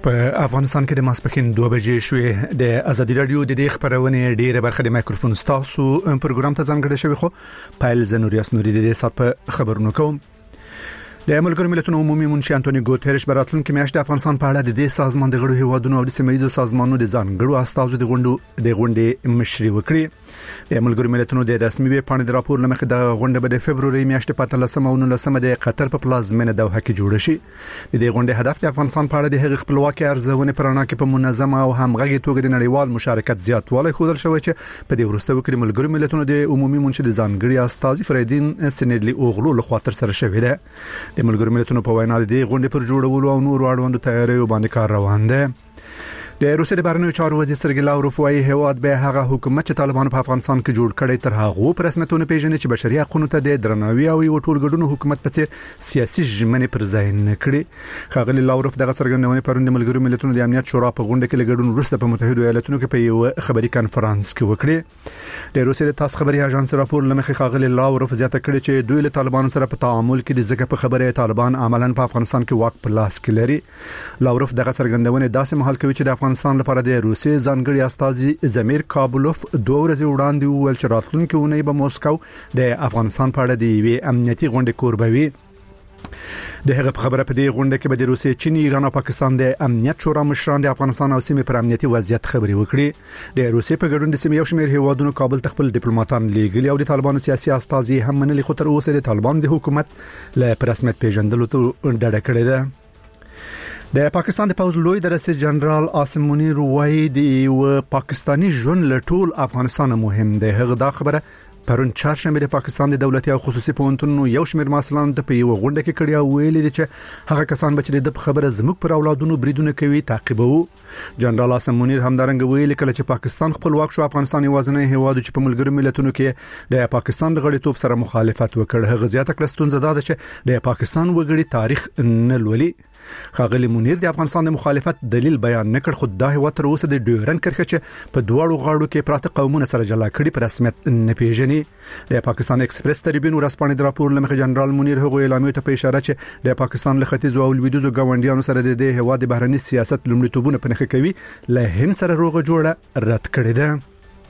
په افغانستان کې د ماسپښین 2 بجې شوې د ازادي رادیو د خبرونه ډیره برخه د مایکروفون ستاسو پروګرام ته ځانګړی شوی خو پایل زنوریاس نوري د سات په خبرونو کوم د ملګرو ملتونو عمومي منشي انټونی ګوتریش براتلونکو میاشت د افغانستان په اړه د دې سازمان د غړو هیوادونو او د سیمایي سازمانونو د ځانګړو استازو د غونډې مشري وکړي د ملګرو ملتونو د رسمي ویب باندې د راپور لمخې د غونډه په فبرवरी میاشت په 13 او 19 د قطر په پلازمینه دوحه کې جوړ شي د دې غونډې هدف د افغانستان په اړه د هغې خپلواکي ارزونه پرانا کې په منظمه او همغږي توګه د نړیوال مشارکت زیاتوالی خوندل شوی چې په دې وروسته وکړي ملګرو ملتونو د عمومي منشي د ځانګړي استاذ فریدین سنډلی اوغلو لخوا تر سره شوی دی د ملګرو ملتونو په وینا د غونډې پر جوړولو او نور اړوندو تیاریو باندې کار روان دی د روسیې د بهرنیو چارو وزیر سرګی لاوروف وايي هیواد به هغه حکومت چې طالبان په افغانستان کې جوړ کړي تر هغه پر رسمیتونه پیژني چې بشري حقوقو ته د درناوي او یو ټولګډونو حکومت په څیر سیاسي ژمنې پر ځای نه کړي خاغلی لاوروف دغه څرګندونه پروند ملګرو ملتونو د امنیت شورا په غونډه کې لګډون وروسته په متحده ایالاتونو کې په یو خبري کانفرنس کې وکړي د روسیې د تاس خبري اژانس راپور لمخې خاغلی لاوروف زیاته کړي چې دوی له طالبانو سره په تعامل کې د ځکه په خبره طالبان عملاً په افغانستان کې واک په لاس کې لري لاوروف دغه څرګندونه داسې مهال کوي چې د افغانستان لپاره د روسیې ځانګړي استاذ زمیر کابلوف 2 ورځې وړاندې ویل چې راتلونکي اونۍ به موسکو د افغانستان په اړه د یوې امنیتي غونډې کوربوي د هغه خبره په دې غونډه کې به د روسیې، چین، ایران او پاکستان د امنیت شورا مشران د افغانستان او سیمې پر امنیتي وضعیت خبري وکړي د روسیې په ګډون د سیمې یو شمېر هیوادونو کابل ته خپل ډیپلوماټان لیږلي او د طالبانو سیاسي استاذ هم منلي خو تر اوسه د طالبانو د حکومت له رسمیت پیژندلو ته ډډه کړې ده د پاکستان د پوز لوی درسي جنرال عاصم منیر وایي د پاکستانی ژوند له ټول افغانستان مهم دی هغه دا خبره پرون چهارشنبه د پاکستان د دولتي او خصوصي پوهنتونونو یو شمېر مسلمان د په یو غونډه کې کړی او ویلي دي چې هغه کسان چې د خبره زموږ پر اولادونو بریدونه کوي تعقیبو جنرال عاصم منیر همدارنګه ویلي کله چې پاکستان خپلواک شو افغانستان یوازینی هیواد چې په ملګرو ملتونو کې د پاکستان د غړیتوب سره مخالفت وکړ هغه زیاته کړه ستونزه ده چې د پاکستان وګړي تاریخ نه لولي خاغلی منیر د افغانستان د مخالفت دلیل بیان نکړ خو دا هیواد تر اوسه د ډیورن کرښه چې په دوړو غاړو کې پراته قومونه سره جلا کړي په رسمیت نه پیژني د پاکستان ایکسپریس تریبیون ورسپانې د راپور لمخې جنرال منیر هغه اعلامیه ته په اشاره چې د پاکستان له ختیځ او لویدیځ ګاونډیانو سره د هیواد بهرنی سیاست لومړیتوبونه په نخښه کوي له هند سره روغه جوړه رد کړې ده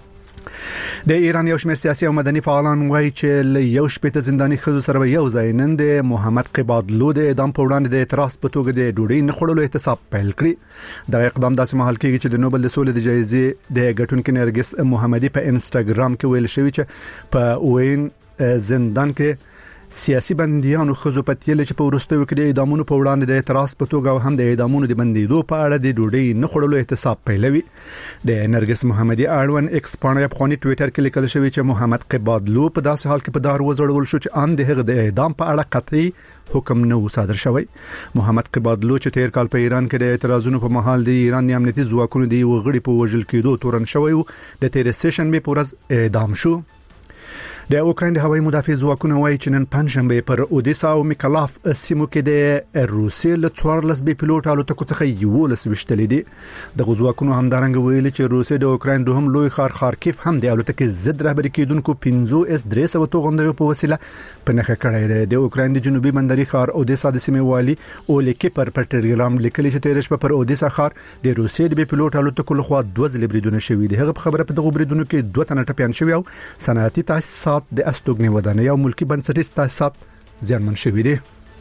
د ایران یو شمېر سیاسي او مدني فعالان وایي چې له یو شپېته زنداني خزو سره یو ځای نن د محمد قبادلو د اعدام په وړاندې د اعتراض په توګه د ډوډۍ نه خورلو احتساب پیل کړی دا اقدام داسې مهال کېږي چې د نوبل د سولې د جایزې د ګټونکو نرګس محمدي په انسټاګرام کې ویل شوی چې په وین زندان کې سیاسي بنديانو خزو پتیل چې په ورستو کې د اعدامونو په وړاندې د اعتراض په توګه هم د اعدامونو د بندیدو په اړه د ډوډۍ نه خورلو احتساب پیلوي د نرګس محمدي اړوند ایکس پاڼه په خوني ټوئیټر کې لیکل شوی چې محمد قبادلو په داسې حال کې په دار وزړول شو چې ان د هغه د اعدام په اړه قطعي حکم نه صادر شوی محمد قبادلو چې تیر کال په ایران کې د اعتراضونو په محل د ایران امنیتي ځواکونو د وګړي په وژل کېدو تورن شوی د تیر سیشن په ورځ اعدام شو د اوکراین د هوایي مدافع ځواکونو وایي چې نن پنځشنبه پر اودیسا او میکلاف سیمو کې د روسیې له 14 بي پيلوټ الوتکو څخه یو لس وشتلې دي د ځواکونو همدارنګ ویلي چې روسیې د اوکراین دوهم لوی ښار خارکیف هم د الوتکې ضد رهبري کېدونکو 15S-300 توغندیو په وسیله په نخښه کړی دی د اوکراین د جنوبي بندري ښار اودیسا د سیمې والي اولیکی پر ټلګرام لیکلي چې تیر شپه پر اودیسا ښار د روسیې د بي پيلوټ الوتکو لخوا 2 ځلې بریدونه شوي دي هغه خبره په دغه بریدونو کې 2 تنه ټپيان شوي او صنعتي تاسیسات د استوګنې ودانۍ او ملکی بنسټیز تاسیسات زیانمن شوي دي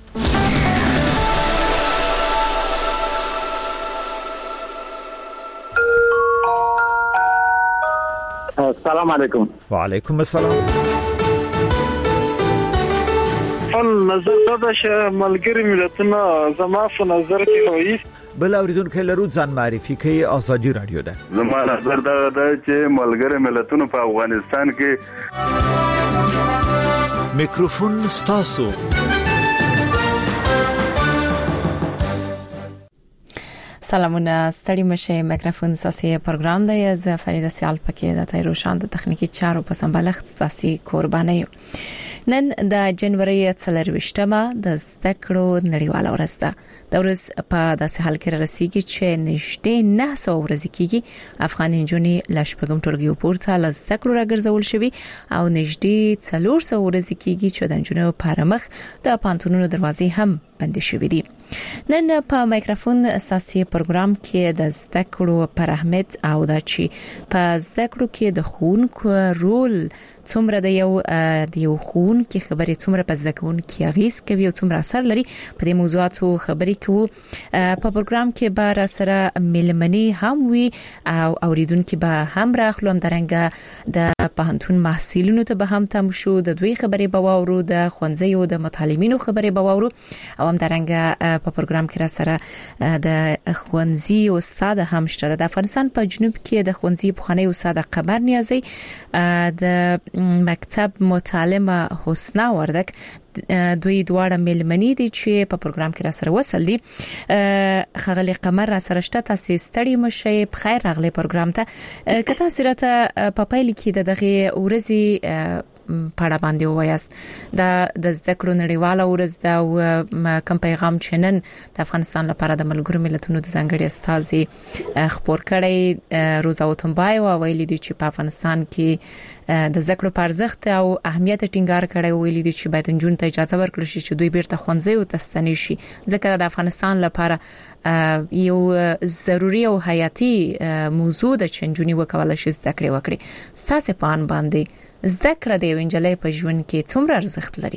السلام علیکم. وعلیکم السلام. نظر دا چې ملګری ملتونه زما په نظر کې وایي بل اوریدونکو لرو ځان معرفي کوي ازادي رادیو ده زما نظر دا چې ملګری ملتونه په افغانستان کې میکروفون ستاسو سلامونه ستړي مشه میکروفون ساسي پروګرام دی از فریده سیال پکې د تایروشان د تخنیکی چارو په سمبالښت ساسي قرباني نن د جنوري 24مه د زدکړو نړیواله ورځ ده د ورځ په داسې حال کې رسیدي چې نږدې 900 ورځې کېږي افغان انجونی لشپګم ټولګي پورته لزدکړو راګرځول شوی او نږدې 400 ورځې کېږي چې د انجونو پرمخ د پانتونونو دروازې هم بند شوې دي. نن په مایکروفون اساسي پروګرام کې د زده کړو پر اهمیت او د چی په زده کړو کې د ښوونکو رول څومره د یو ښوونکي خبرې څومره په زده کوونکي اغیز کوي او څومره اثر لري په دې موضوعاتو خبرې کوو. په پروګرام کې به سره ملمنې هم وي او اوریدونکو به هم راخلو، هم درنګ د پوهنتون محصلینو ته به هم تم شو، د دوی خبرې به واورو، د ښوونځیو د متعلمینو خبرې به واورو او هم درنګ په پروګرام کې را سره د ښوونځي استاد هم شته. د افغانستان په جنوب کې د ښوونځي پخوانی استاد قمر نیازی، د مکتب متعلمه حسنا وردک، دوی دواړه ملمنې دي چې په پروګرام کې را سره وصل دي. خغلی قمر را سره شته، تاسو ستړي مشه، بخیر راغلی پروګرام ته. که تاسو راته په پیل کې دغه ورځي پاړه باندې وایاست، د زده کړو نړیواله ورځ دا او کوم پیغام چې نن د افغانستان لپاره د ملګرو ملتونو د ځانګړي استازي خبر کړی روزا وتمبای او ویلي دي چې په افغانستان کې د زده کړو په ارزښت او اهمیت ټینګار کړی، ویلي دي چې باید نجونو ته اجازه ورکړل شي چې دوی بیرته ښوونځي او تستنی شي، ځکه د افغانستان لپاره یو ضروری او حیاتي موضوع د چنجونی وکول شي زده کړې وکړي. ستاسو په ان باندې زده کړه د وینجلې په ژوند کې څومره ارزښت لري؟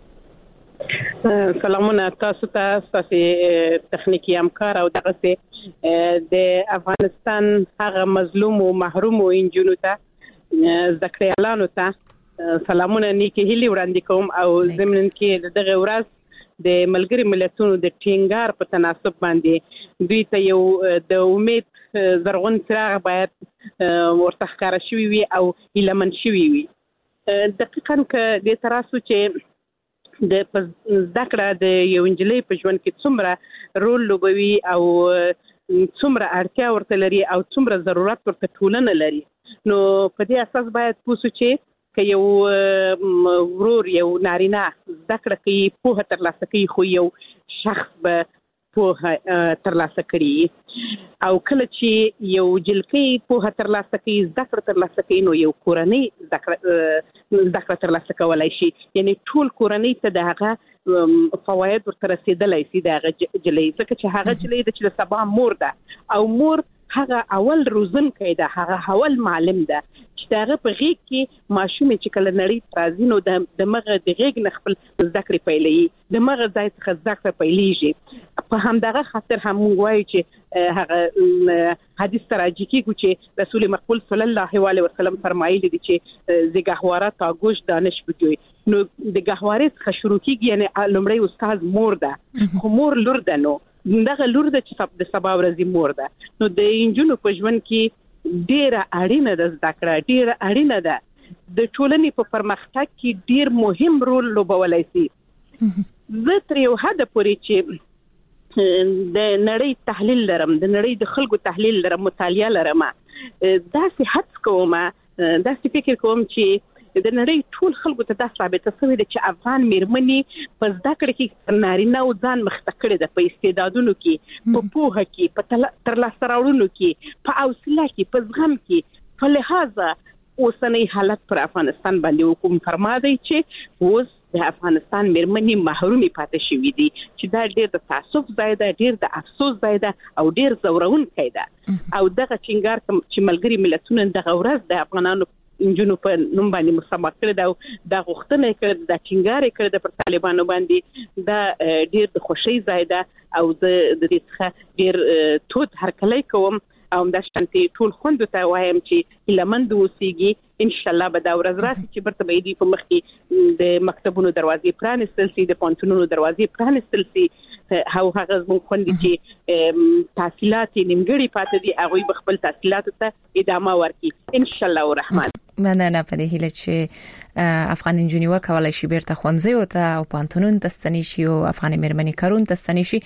سلامونه تاسو ته، تاسو تخنیکی همکار او دغه د افغانستان هغه مظلوم او محروم انجونو ته زده کړیالانو ته سلامونه نیکی هیلي وړاندې کوم او زمونږ کې دغه ورځ د ملګری ملتونو د ټینګار په تناسب باندې دوی ته یو د امید زرغون څراغ باید ورته ښکاره شوی وي او ایلمن شوی وي. دقیقاً که د تراسو چې د زده کړه د یو انجلۍ په ژوند کې څومره رول لوبوي او څومره اړتیا ورته لري او څومره ضرورت ورته ټولنه لري، نو په دې اساس باید پوسو چې که یو ورور یو نارینه زده کړه کوي، پوهه ترلاسه کوي، خو یو شخص به پوهه ترلاسه کړي او کله چې یو جلکې پوهه ترلاسه کوي، زده کړه ترلاسه کوي، نو یو کورنۍ زده کړه ترلاسه کولای شي، یعنی ټول کورنۍ ته د هغه فواید ورته رسیدلی شي د هغه جلۍ، ځکه چې هغه جلۍ د چې د سبا مور ده او مور هغه اول روزنکی ده، هغه اول معلم ده چې دغه په غیږ کې ماشومې چې کله نړۍ راځي نو د مغه د غیږ نه خپل زده کړې پیلوي، د مغه ځای څخه زده کړه پیلیږي. په همدغه خاطر هم موږ وایو چې هغه حدیث تراجی کېږو چې رسول مقبول صلی الله علیه وسلم فرمایلی دي چې زګهواره تا گوش دانش بجوي، نو د ګهوارې څخه شروع کېږي، یعنی لومړی استاد مور ده، خو مور لور ده، نو دغه لور ده چې د سبا ورځې مور ده. نو د انجونو په ژوند کې ډیره اړینه ده زده کړه، ډیره اړینه ده، د ټولنې په پرمختګ کې ډیر مهم رول لوبولای شي. زه تر یو حد پورې چې د نړۍ تحلیل لرم، د نړۍ د خلکو تحلیل لرم، مطالعه لرم، داسې حدس کوم، داسې فکر کوم چې د نړۍ ټول خلکو ته دا ثابته شوې ده چې افغان میرمنې په زده کړه کې نارینه او ځان مخته کړي ده، په استعدادونو کې، په پوهه کې، په ترلاسه راوړلو کې، په حوصله کې، په زغم کې. په لحاظه اوسنۍ حالت پر افغانستان باندې حکم فرما دی چې اوس د افغانستان میرمنې محرومې پاتې شوې دي، چې دا ډېر د تعصب ځای ده، ډېر د افسوس ځای ده او ډېر ځورونکی ده. او دغه ټینګار چې ملګري ملتونه دغه ورځ د افغانانو انجونو په نوم باندې مسمى کړی دا د غوښتنه کړی دا ټینګار کړی د پر طالبانو باندې دا ډیر د خوشي ځای ده او د دې څخه ډیر تود هرکلی کوم او د شانتي ټول خوند ته وایم چې لمن د وسیږي ان شاء الله به دا ورځ راشي چې برته به دې په مخ کې د مکتبونو دروازې پرانستل شي، د پونتونونو دروازې پرانستل شي، هغه زموږ خوند چې تحصیلات نیمګړي پاتې دي هغه خپل تحصیلات ته ادامه ورکړي ان شاء الله الرحمن. مننه په دې هیله چې افغان انجونی وکولای شي بیرته ښوونځي او ته او پانتونون تستنی شي او افغان میرمنې کارون تستنی شي.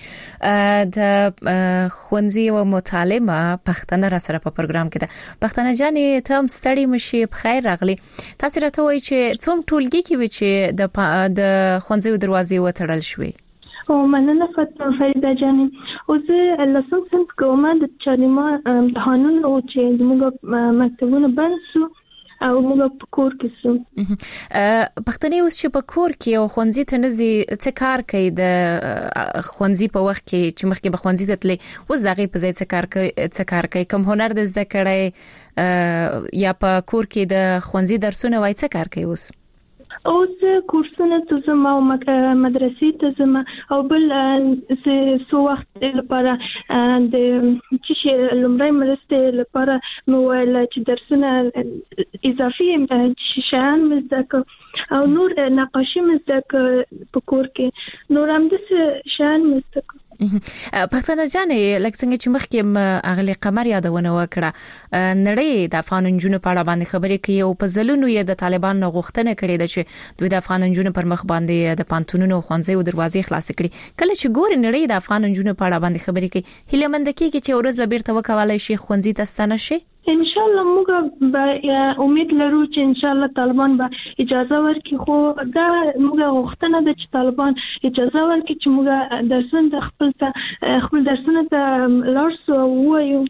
د ښوونځي او مطالعه پښتنه را سره په پروګرام کې ده. پښتنه جانې ته هم ستړي مشي، بخیر راغلی. تاسو راته وایي چې څوم ټولګي کې و چې د ښوونځي دروازې وتړل شوې؟ او مننه فریده جانې. او زه لسم صنف کوم د چارما امتحانونو چې زموږ مکتبونه بند شو او موږ په کور کې سو. پښتني اوس چې په کور کې او خونځي ته نزي څه کار کوي د خونځي په وخت کې چې مخکې به خونځي ته تللی اوس دغه په ځای څه کار کوي کوم هنر د زده کړای یا په کور کې د خونځي درسونه وای څه کار کوي اوس کورسونه ته زما او مدرسې ته زما او بل سو وخت لپاره د چې لمړی مرسته لپاره نو ول چې درسونه اضافي شیان مزدک او نور نقاشي مزدک په کور کې نور هم د شیان مزدک. پښتنه جانې لکه څنګه چې مخکې اغلی قمر یادونه وکړه نړۍ د افغان نجونو په اړه باندې خبرې کوي او په ځلونو یې د طالبان غوښتنه کړې ده چې دوی د افغان نجونو پر مخ باندې د پانتونونو خوانځي دروازې خلاص کړي. کله چې ګور نړۍ د افغان نجونو په اړه باندې خبرې کوي هله مند کېږي چې ورځ به بیرته وکولای شي خوانځي تستانه شي. ان شاء الله موږ امید لرو چې ان شاء الله طالبان به اجازه ورکړي خو دا موږ غوښتنه ده چې طالبان اجازه ورکړي چې موږ درسونه خپل درسونه ته لارسو وایو.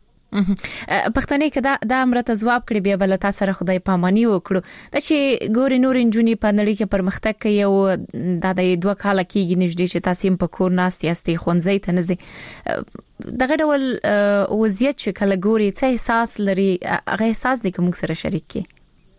پښتني کدا د امرته جواب کړی بیا بل تاسو سره خدای پامانی وکړو دا چې ګوري نور انجونی په نړۍ کې پرمختګ کوي او دا د 2 کال کېږي نږدې چې تاسو په کور ناستي استي خونځي ته نزي دغه ډول وضعیت چې کله ګوري څه احساس لري هغه احساس د کوم سره شریک کی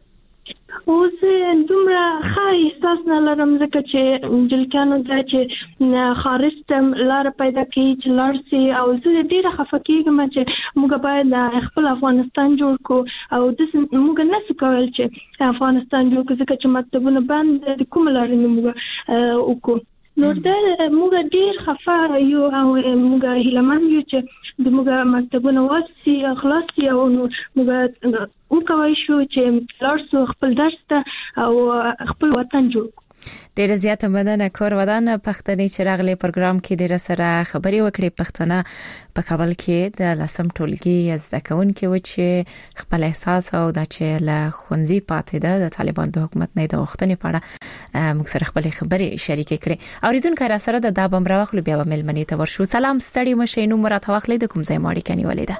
اوس دومره ښه احساس نه لرم ځکه چې جلکانو دا چې خارج ته لار پیدا کوي چې لارسي او زه ډیره خفه کېږم چې موږ باید خپل افغانستان جوړ کو او د موږ نه څه کول چې افغانستان جوړ کو ځکه چې مکتبونه بند د کوم لارې موږ وکړو نو دا موږ ډیر خفه یو او موږ هیلمن یو چې د موږ مکتبونه واسي خلاصي او موږ وکوي شو چې لارسو خپل درس ته او خپل وطن جوړ. ډیره زیاته مننه کور ودان پښتني چراغلي پروګرام کې ډیره سره خبري وکړي. پښتنه په کابل کې د لسم ټولګي زده کوونکو و چې خپل احساس او د چې له خونځي پاتې ده د طالبان د حکومت نه د وختنې پاړه موږ سره خپل خبري شریک کړي. اوریدونکو را سره د دابم راوخلو بیا ملمنې ته ورشو. سلام ستړي مشه نو مراد واخلې د کوم ځای ماړي کني ولیدا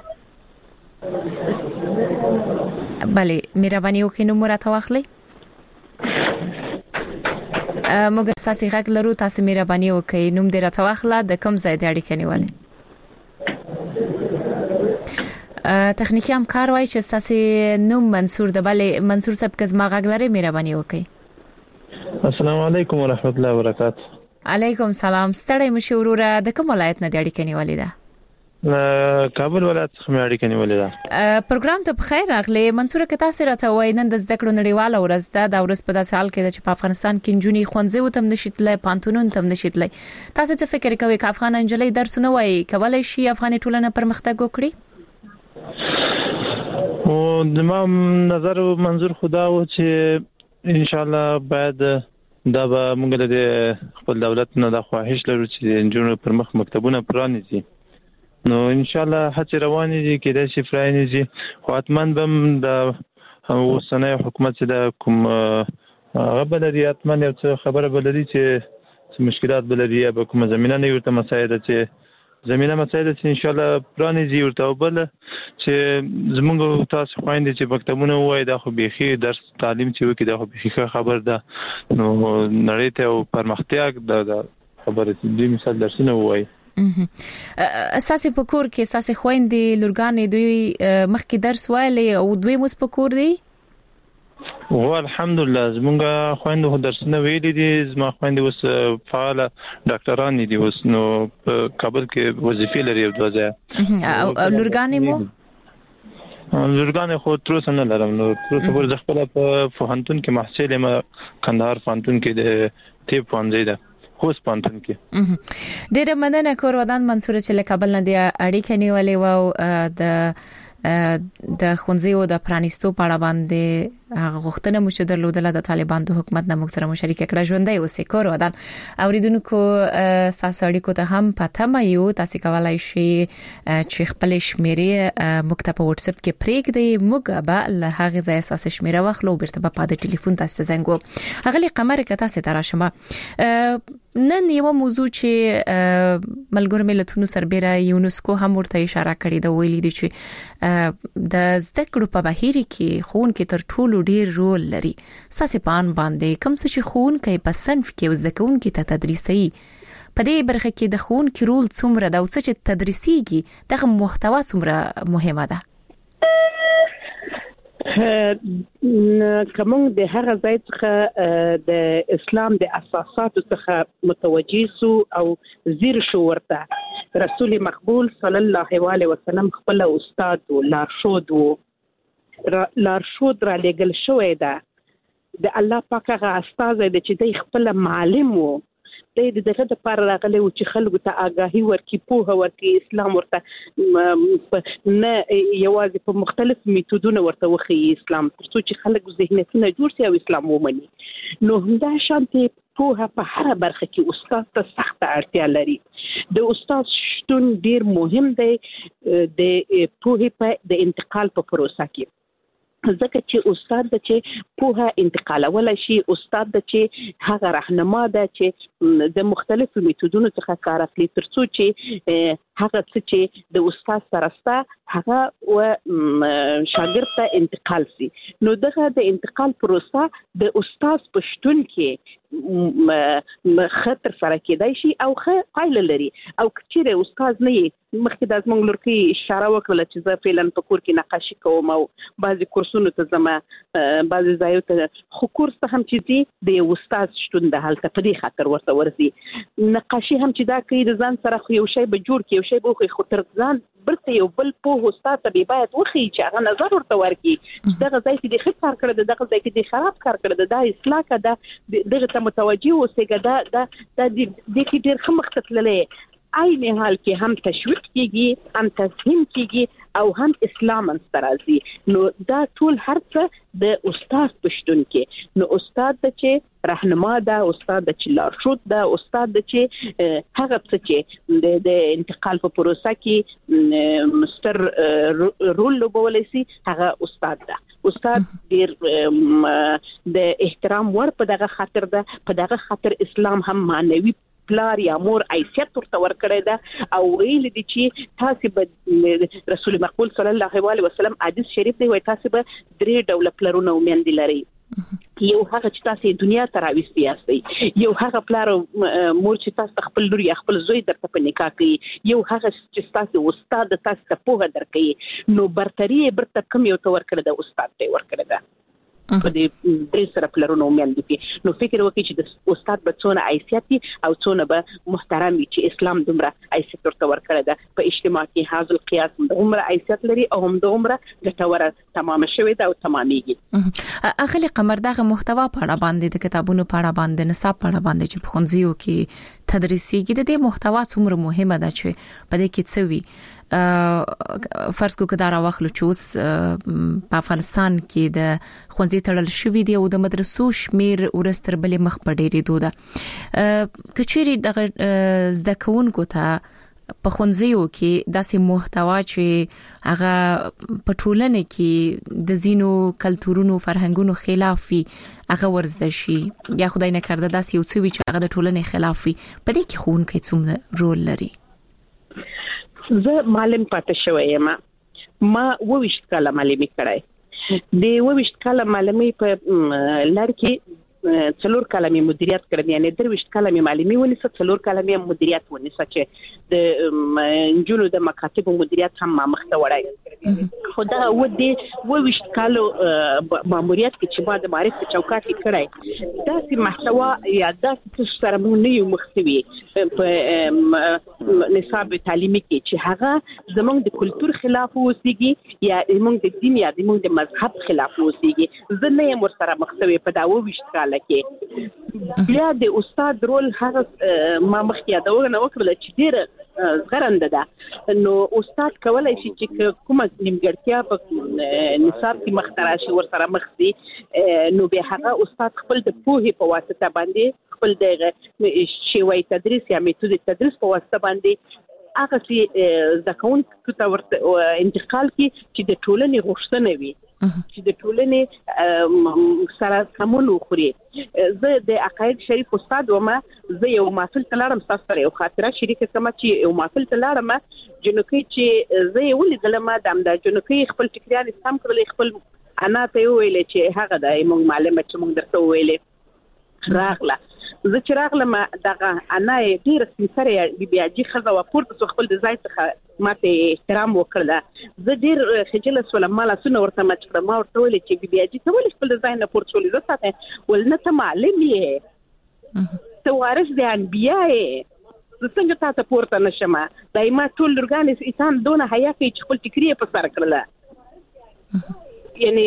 بله مهرباني وکړئ نو مراد واخلې موږ ساسي غږ لرو تاسو مهرباني وکړئ نوم دې راته واخله د کوم ځای د اړیکې نیولې تخنیکی همکار وای چې تاسو نوم منصور د بله منصور صاحب کزما غږ لري مهرباني وکړئ. السلام علیکم ورحمت الله وبرکاته. علیکم سلام ستړی مشه وروره د کوم ولایت نه د اړیکې نیولې ده؟ کابل ولایت څخه مې اړیکه نیولې ده. پروګرام ته بخیر راغلی منصور که تاسو راته وای نن د زده کړو نړیواله ورځ ده دا ورځ په داسې حال کې ده چې په افغانستان کې نجونې ښوونځي وتم نشیتلای پانتونون تم نشیتلای تاسو څه فکر کوئ چې افغان انجلۍ درسونه وای کولای شي افغاني ټولنه پرمختګ وکړي؟ او د ما نظر منظور خدا و چې ان شاء الله باید دا به موږ د خپل دولت نه د خواهش لرو چې نجونې پر مخ مکتبونه پرانیزي نو ان شاء الله هڅه روانې دي کې د شفرانیزي خو اتمن بم د اوسنۍ حکومت چې د کوم غبلري اتمن یو څه خبره بلدي چې مشکلات بلدي به کوم زمينه نه ورته مسایده چې زمينه مسایده چې ان شاء الله پرانیزي ورته بل چې زمونږ تاسو خويندې چې مکتبونه وای دا خو بيخي درس تعلیم چې وکي دا خو بيخي خبر ده نو نړۍ ته پرمختګ د خبره دې مثال درسونه وای اساسي په کور کې اساسي خويندې لورګانې دوی مخکې درس وایي او دوی مو په کور دي او الحمدلله زمونږ خويندې درسونه ویلي دي زما خويندې اوس فعال ډاکټران دي اوس نو کابل کې وظیفې لري او دوزه او لورګانې مو لورګانې خو تر څه نه لرم نو تر څه ور ځخپل په فهنتون کې محصل ما کندهار فهنتون کې د طب پانځي ده خوش پانتون کې ډېر مننه کور ودان منصور چې له کابل نه دی اړیکه نیولې و د خونځي او د پرانیستو په اړه باندې هغه غوښتنه مو چې درلودله د طالبان د حکومت نه موږ سره مشارکت کړه ژوندۍ اوسې کور ودان اوریدونکو ساسړی کو ته هم پته مې یو تاسو کولای شئ چې خپل شمیرې موږ ته په واتس اپ کې پریږدئ موږ به له هغه ځای اساس شمیره واخلو بیرته په پاده ټلیفون تاسو زنګو هغه قمر کته سي تراشمه نن یو موضوع چې ملګرو ملتونو سربېره یونسکو هم ورته اشاره کړې ده ویلي دي چې د زده کړو په بهیر کې خون کې تر ټولو ډیر رول لري ساسې پان باندې کوم څه چې خون کې په صنف کې زده کوونکو ته تدریسي په دې برخه کې د خون کې رول څومره دا او څه چې تدریسيږي دغه محتوا څومره مهمه ده کوم د هغه ځای څخه د اسلام د اساساتو څخه متوجي سو او زیر شو ورته رسول مقبول صلی الله علیه وسلم خپل استاد او لارښود را لګل شوې ده د الله پاک هغه استاد دی چې د خپل معلم وو د دغه لپاره راغلی و چې خلکو ته آگاهي ورکړي پوهه ورکړي اسلام ورته نه یوازې په مختلف میتودونو ورته وخی اسلام ترڅو چې خلک ذهنیتونه جوړ شي او اسلام ومني نو همدا شانتي پوهه په هر برخه کې استاد ته سخت اړتیا لري د استاد شتون ډیر مهم دی د پوهه په د انتقال په پروسه کې ځکه چې استاد د چې پوهه انتقالول شي استاد د چې هغه راهنما ده چې د مختلفو میتودونو څخه کار اخلي ترڅو چې هغه څه چې د استاد سره ستا هغه و شاګرد ته انتقال شي نو دغه د انتقال پروسه د استاد په شتون کې خطر سره کېدای شي او پایله لري او چې استاد نه مخکې د زموږ لورکي اشاره وکړه چې زه فعلا په کور کې نقاشي کوم او بعضي کورسونو ته زما بعضي ځایو ته خو کورس ته هم چې دي د استاد شتون د حالت په دې خاطر ورته ورسي نقاشي هم چې دا کوي د ځان سره خو یو شی به جوړ کی یو شی به خو تر ځان برته یو بل په استاد ته باید وخی چې هغه نظر ورته ورکړي دغه ځای کې د ښه کار کړی دغه ځای کې د خراب کار کړی دا اصلاح کړه دغه ته متوجي اوسېګه دا د دې ډېر ښه مخ ته تللی عین حال کې هم تشویق کیږي هم تفهیم کیږي او هم اسلام انسترازي نو دا ټول هر څه د استاد پښتون کې نو استاد د چې راهنما ده استاد د چې لارښود ده استاد د چې هغه څه چې د انتقال په پروسه کې مستر رول لوبولای شي هغه استاد ده استاد ډیر د احترام ور په دغه خاطر ده په دغه خاطر اسلام هم معنوي پلار یا مور ایثیت ورته ورکړی ده او ویل دي چې تاسو به رسول مقبول صلی الله علیه وسلم حدیث شریف دی وای تاسو به درې ډول پلرونه ومندي لري یو هغه چې تاسو دنیا ته راوستي یاستئ یو هغه پلار مور چې تاسو خپل لور یا خپل زوی درته په نکاح کوي یو هغه چې تاسو استاد تاسو ته پوهه درکړي نو برتری برته کم یو تور کړی د استاد ته ور کړی ده په دې درې سره پلرونو ومندي نو فکر وکړي چې د استاد به څونه حیثیت او څونه به محترم چې اسلام دومره حیثیت ورته ورکړی ده په اجتماع کې حاصل قیاس دومره حیثیت لري او هم دومره ګټوره تمام شوی ده او تمامېږي اخلي قمر دغه محتوا په اړه باندې د کتابونو په اړه باندې نصاب په اړه باندې چې په ښوونځیو کې تدریسيږي د دې محتوا څومره مهمه ده چې په دې کې څه وي فرض کو کدار واخلو چې اوس په افغانستان کې د ښوونځي تړل شوی دی او د مدرسو شمیر ورستر بلې مخ په ډېرې دوده کچېری د زده کوونکو ته په ښوونځیو کې داسې محتوا چې هغه په ټولنه کې د زینو کلتورونو فرهنګونو خلاف وي هغه ورزده شي یا خدای نه کړه داسې یو څه وي چې هغه د ټولنې خلاف وي په دې کې ښوونکی څومره رول لري زه معلم پاتې شوی یم ما 22 کاله معلمي کړای د 22 کاله معلمي په لړ کې 4 کاله مې مدیریت کړم یعنی 23 کاله مې معلمي ونیسه 4 کاله مې مدیریت ونیسه چې د جنو د مکاتب مدیریت هم ما مخته وړای خدا و دې 22 کالو ماموریت کې چې ما د معرفت چوکاټ کې کړای داسې محتوا یا داسې سره مونږ نه یو مختوي په نصاب تعلیمي کې چې هغه زموږ د کلچر خلاف وسیږي یا زموږ د دین یا زموږ د مذهب خلاف وسیږي زه نه یم ورسره مختوي په دا 22 کاله کې بیا د استاد رول هغه ما مخکې دا وکړل چې ډېر غرنده ده نو استاد کولای شي چې کومه نیمګړتیا په نصاب کې مختراشي ورسره مخسي نو به هغه استاد خپل د پوهې په واسطه باندې خپل د شیوه تدریس یا میتود تدریس په واسطه باندې هغه چې ځکون ته ورته انتقال کی چې د ټولنې غوښتنه وي چې د ټولنې سره سمون وخوري. زه د عقاید شریف استاد ومه، زه یو محفل تلارم تاسو سره یو خاطره شریکه کوم چې یو محفل تلارم جنوکي چې زه یې ولیدلم د جنوکي خپل ټکریان سم کړل، خپل انا ته ویل چې هغه د موږ معلمه چې موږ درته ویلې راغله. زه چې راغلم دغه انا یې ډېر سپینسره بیا جی خزه و پورته خپل د ځای څخه ماته احترام وکړه. زه ډېر خجل سولم، مالا سونه ورته مچ ما ورته ویل چې بیا جی ته ولې خپل د ځای نه پورته شولې؟ زه ساته ول نه ته معلم یې، ته وارث د انبیا یې، زه څنګه تاسو پورته نشم؟ دایما ټول لورګان انسان دونه حیا کوي چې خپل ټکری په سر کړله. یعنی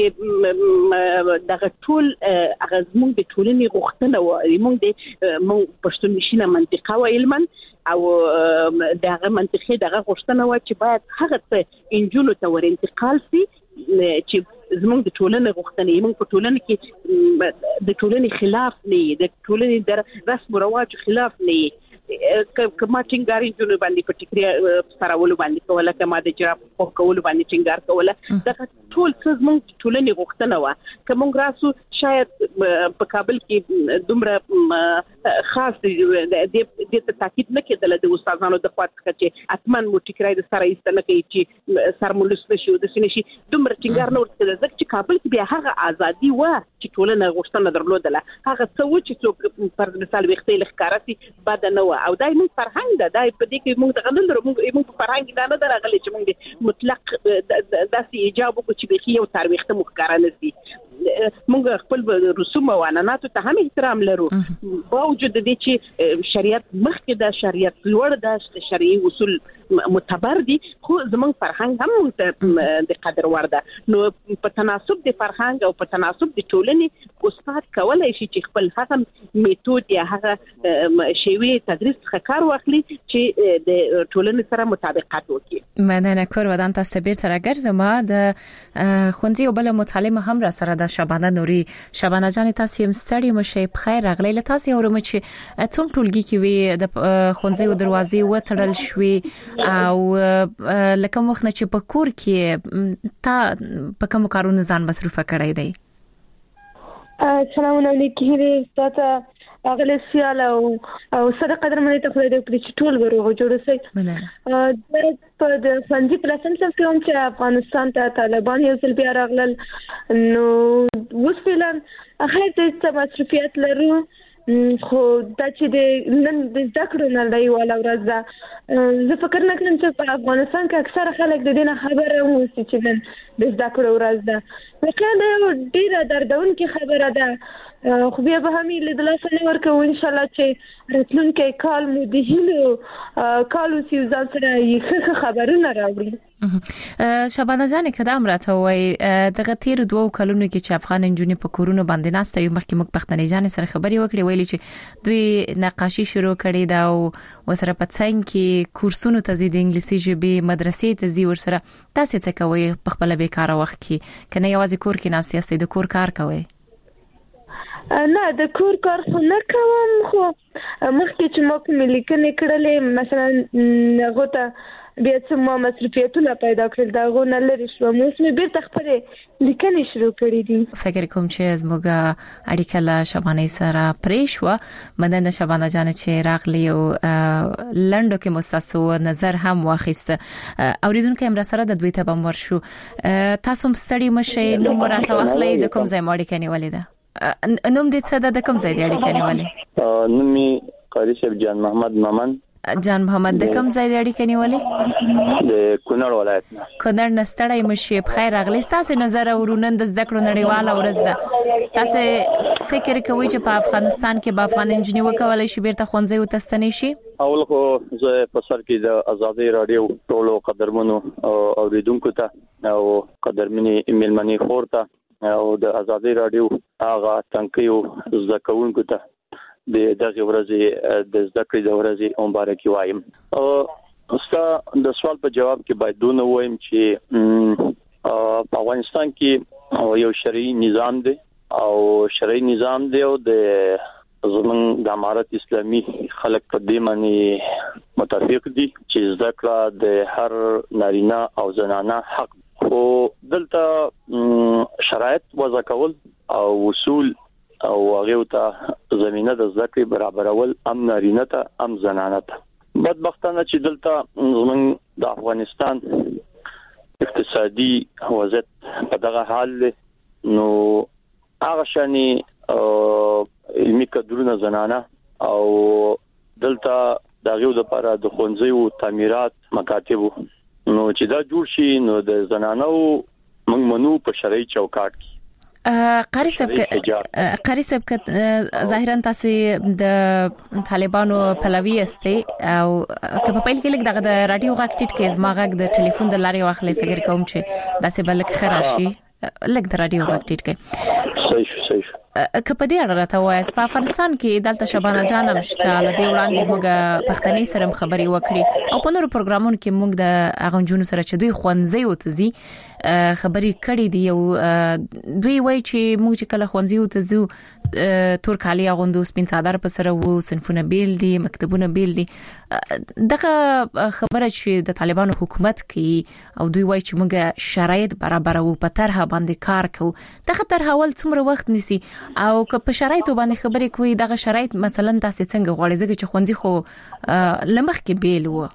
دغه ټول هغه زموږ د ټولنې غوښتنه و، موږ پښتون نشینه منطقه و علمن او دغه منطقه دغه غوښتنه و چې باید هغه ته انجونو ته ور انتقال شي چې زموږ د ټولنې غوښتنې موږ په ټولنه کې د ټولنې خلاف نه، د ټولنې د رسم او رواج خلاف نه. کما ټینګار جوړ باندې په ټیکري سراولو باندې کوله، کما د جراب په کولو باندې ټینګار کوله. دا ټول څه موږ ټولنې غوښتنه و. کوم راسو شاید په کابل کې دومره خاص د تاکید نه کېدل د استادانو د خوا څخه چې اتمن مو ټیکري د سره ایستنه کوي چې سرمولس نشي د سنشي دومره ټینګار نه ورته ځکه چې کابل کې بیا هغه ازادي و چې ټولنه غوښتنه درلودله. هغه څه و چې څوک پر مثال وختې لخکارسي بد نه و او دای موږ فرهنګ ده، دای په دې کې موږ د غندل موږ په فرهنګ دا نه درغلي چې موږ مطلق داسې ایجاب وکړو چې به یو تاریخ ته مخکاره نشي. موږ خپل رسوم او عنعنات ته هم احترام لرو، باوجود د دې چې شریعت مخکې د شریعت لوړ د شرعي اصول معتبر دي، خو زموږ فرهنګ هم د قدر ورده. نو په تناسب د فرهنګ او په تناسب د ټولنې استاد کولای شي چې خپل هغه میتود یا هغه شیوه تدریس څخه کار واخلي چې د ټولنې سره مطابقت وکړي. مننه کور ودان تاسو بیرته راګرځم. د خونځي او بل مطالعه هم را سره د شبانه نوري. شبانه جان تاسو هم ستړي مشه، بخیر راغلی. له تاسو اورم چې څوم ټولګي کې وي د خونځي او دروازې وتړل شوې او لکه مخنه چې په کور کې تا په کوم کارونو ځان مصروفه کړی دی؟ السلام علیکم استاد اغلی سیال او سره قدر منې ته خو دې کړی چې ټول ورغو جوړ شي. په د فنجي پلاسم څخه کوم چې افغانستان ته طالبان یو ځل بیا راغلل، نو اوس فعلا هغه د مصرفیت لرو، خو دا چې د نن د ذکر نه لایواله ورځ ده. زه فکر نه کوم چې په افغانستان کې اکثره خلک د دې نه خبره ووسی چې نن د ذکر ورځ ده. واقعا دا ډیره دردونکې خبره ده، خو بیا به هم له دلاسه ورکو ان شاء الله چې راتلونکي کال مو د هیلو کالو سی ځان سره یې خبرونه راوړي. شبانه جان کدام راته وای دغه تیر 2 کلونو کې چې افغان انجونی په کورونو باندې ناسته یو مخکې موږ پښتنې جان سره خبري وکړې، ویلي چې دوی نقاشي شروع کړې دا او وسره په څنګ کې کورسونو ته زیات انګلیسي ژبه مدرسې ته زی ورسره تاسو څه کوي په خپل بیکاره وخت کې کنه یوازې کور کې ناستې استې د کور کار کوي؟ نه د کور کار خو نه کوم، خو مخکې چې ما کوم لیکنې کړلې مثلا غوته بیا چې ما مصرفیتونه پیدا کړل دا غو نه لري شو، اوس مې بیرته خپل لیکنې شروع کړې دي. فکر کوم چې زموږه اړیکه له شبانه سره پرې شو. مننه شبانه جان چې راغلی او لندو کې مستاسو نظر هم واخیست. اوریدونکو هم سره د دوی ته بم ورشو. تاسو هم ستړي مشه، نو مرته واخلې د کوم ځای ماړي کني ولیدا نوم دې څه د کوم ځای دی اړیکه نیولې؟ نومي قاری شیخ جان محمد مامن. جان محمد د کوم ځای دی اړیکه نیولې؟ د کونړ ولایت نه. کونړ نستړی مشه، بخیر راغلی. تاسو نظر ورونن د زده کړو نړیواله ورځ ده، تاسو فکر کوئ چې په افغانستان کې به افغان انجینری وکولای شي بیرته خونځي او تستنی شي؟ اول خو زه په سر کې د ازادي رادیو ټولو قدرمنو اوریدونکو ته او قدرمنې ایمیل منی خورته او د ازادي رادیو هغه تنکیو زکونکو ته د دغه ورځې د ذکر د ورځې مبارکي وایم. ستا د سوال په جواب کې باید دونه وایم چې په افغانستان کې یو شرعي نظام دی او شرعي نظام دی او د زمون د امارت اسلامي خلک په دې معنی متفق دي چې ذکر د هر نارینه او زنانه حق او دلته شرایط وضع کول او اصول او هغه ته زمينه د ذکر برابرول ام نارینه ته ام زنانه ته بدبختانه چې دلته زمون د افغانستان اقتصادي وضعیت په دغه حال نو هغه شانی علمي کدرونه زنانه او دلته دغه د لپاره د خونځي او تعمیرات مکاتب نو چې دا جوړ شي نو د زنانو موږ منو په شرعي چوکاټ کې قاری صاحب ک ظاهرا تاسو د طالبانو پلوي استي او که په پیل کې لګ دغه د رادیو غاک ټیټ کې زما غاک د ټلیفون د لارې واخلې فکر کوم چې داسې بلک خراشي لګ د رادیو غاک ټیټ کې صحیح که په دې اړه راته وایي په افغانستان کې دلته شبانه جانم شته لدی وړاندې موږ پښتني سره خبري وکړي او په نورو پروګرامونو کې موږ د اغنجونو سره چې دوی خونځي او تزي خبري کړې دي او دوی وایي چې موږ چې کله خونځي او تزو تور کالي اغوندو سپین صادر په سره وو صنفونه بیل دي مکتبونه بیل دي دغه خبره چې د طالبانو حکومت کې او دوی وایي چې موږ شرایط برابر او په طرحه باندې کار کوو دغه طرحه ول څومره وخت نیسي او که په شرایطو باندې خبرې کوي دغه شرایط مثلا تاسو څنګه غواړئ ځکه چې خونځي خو لمخ کې بیل وو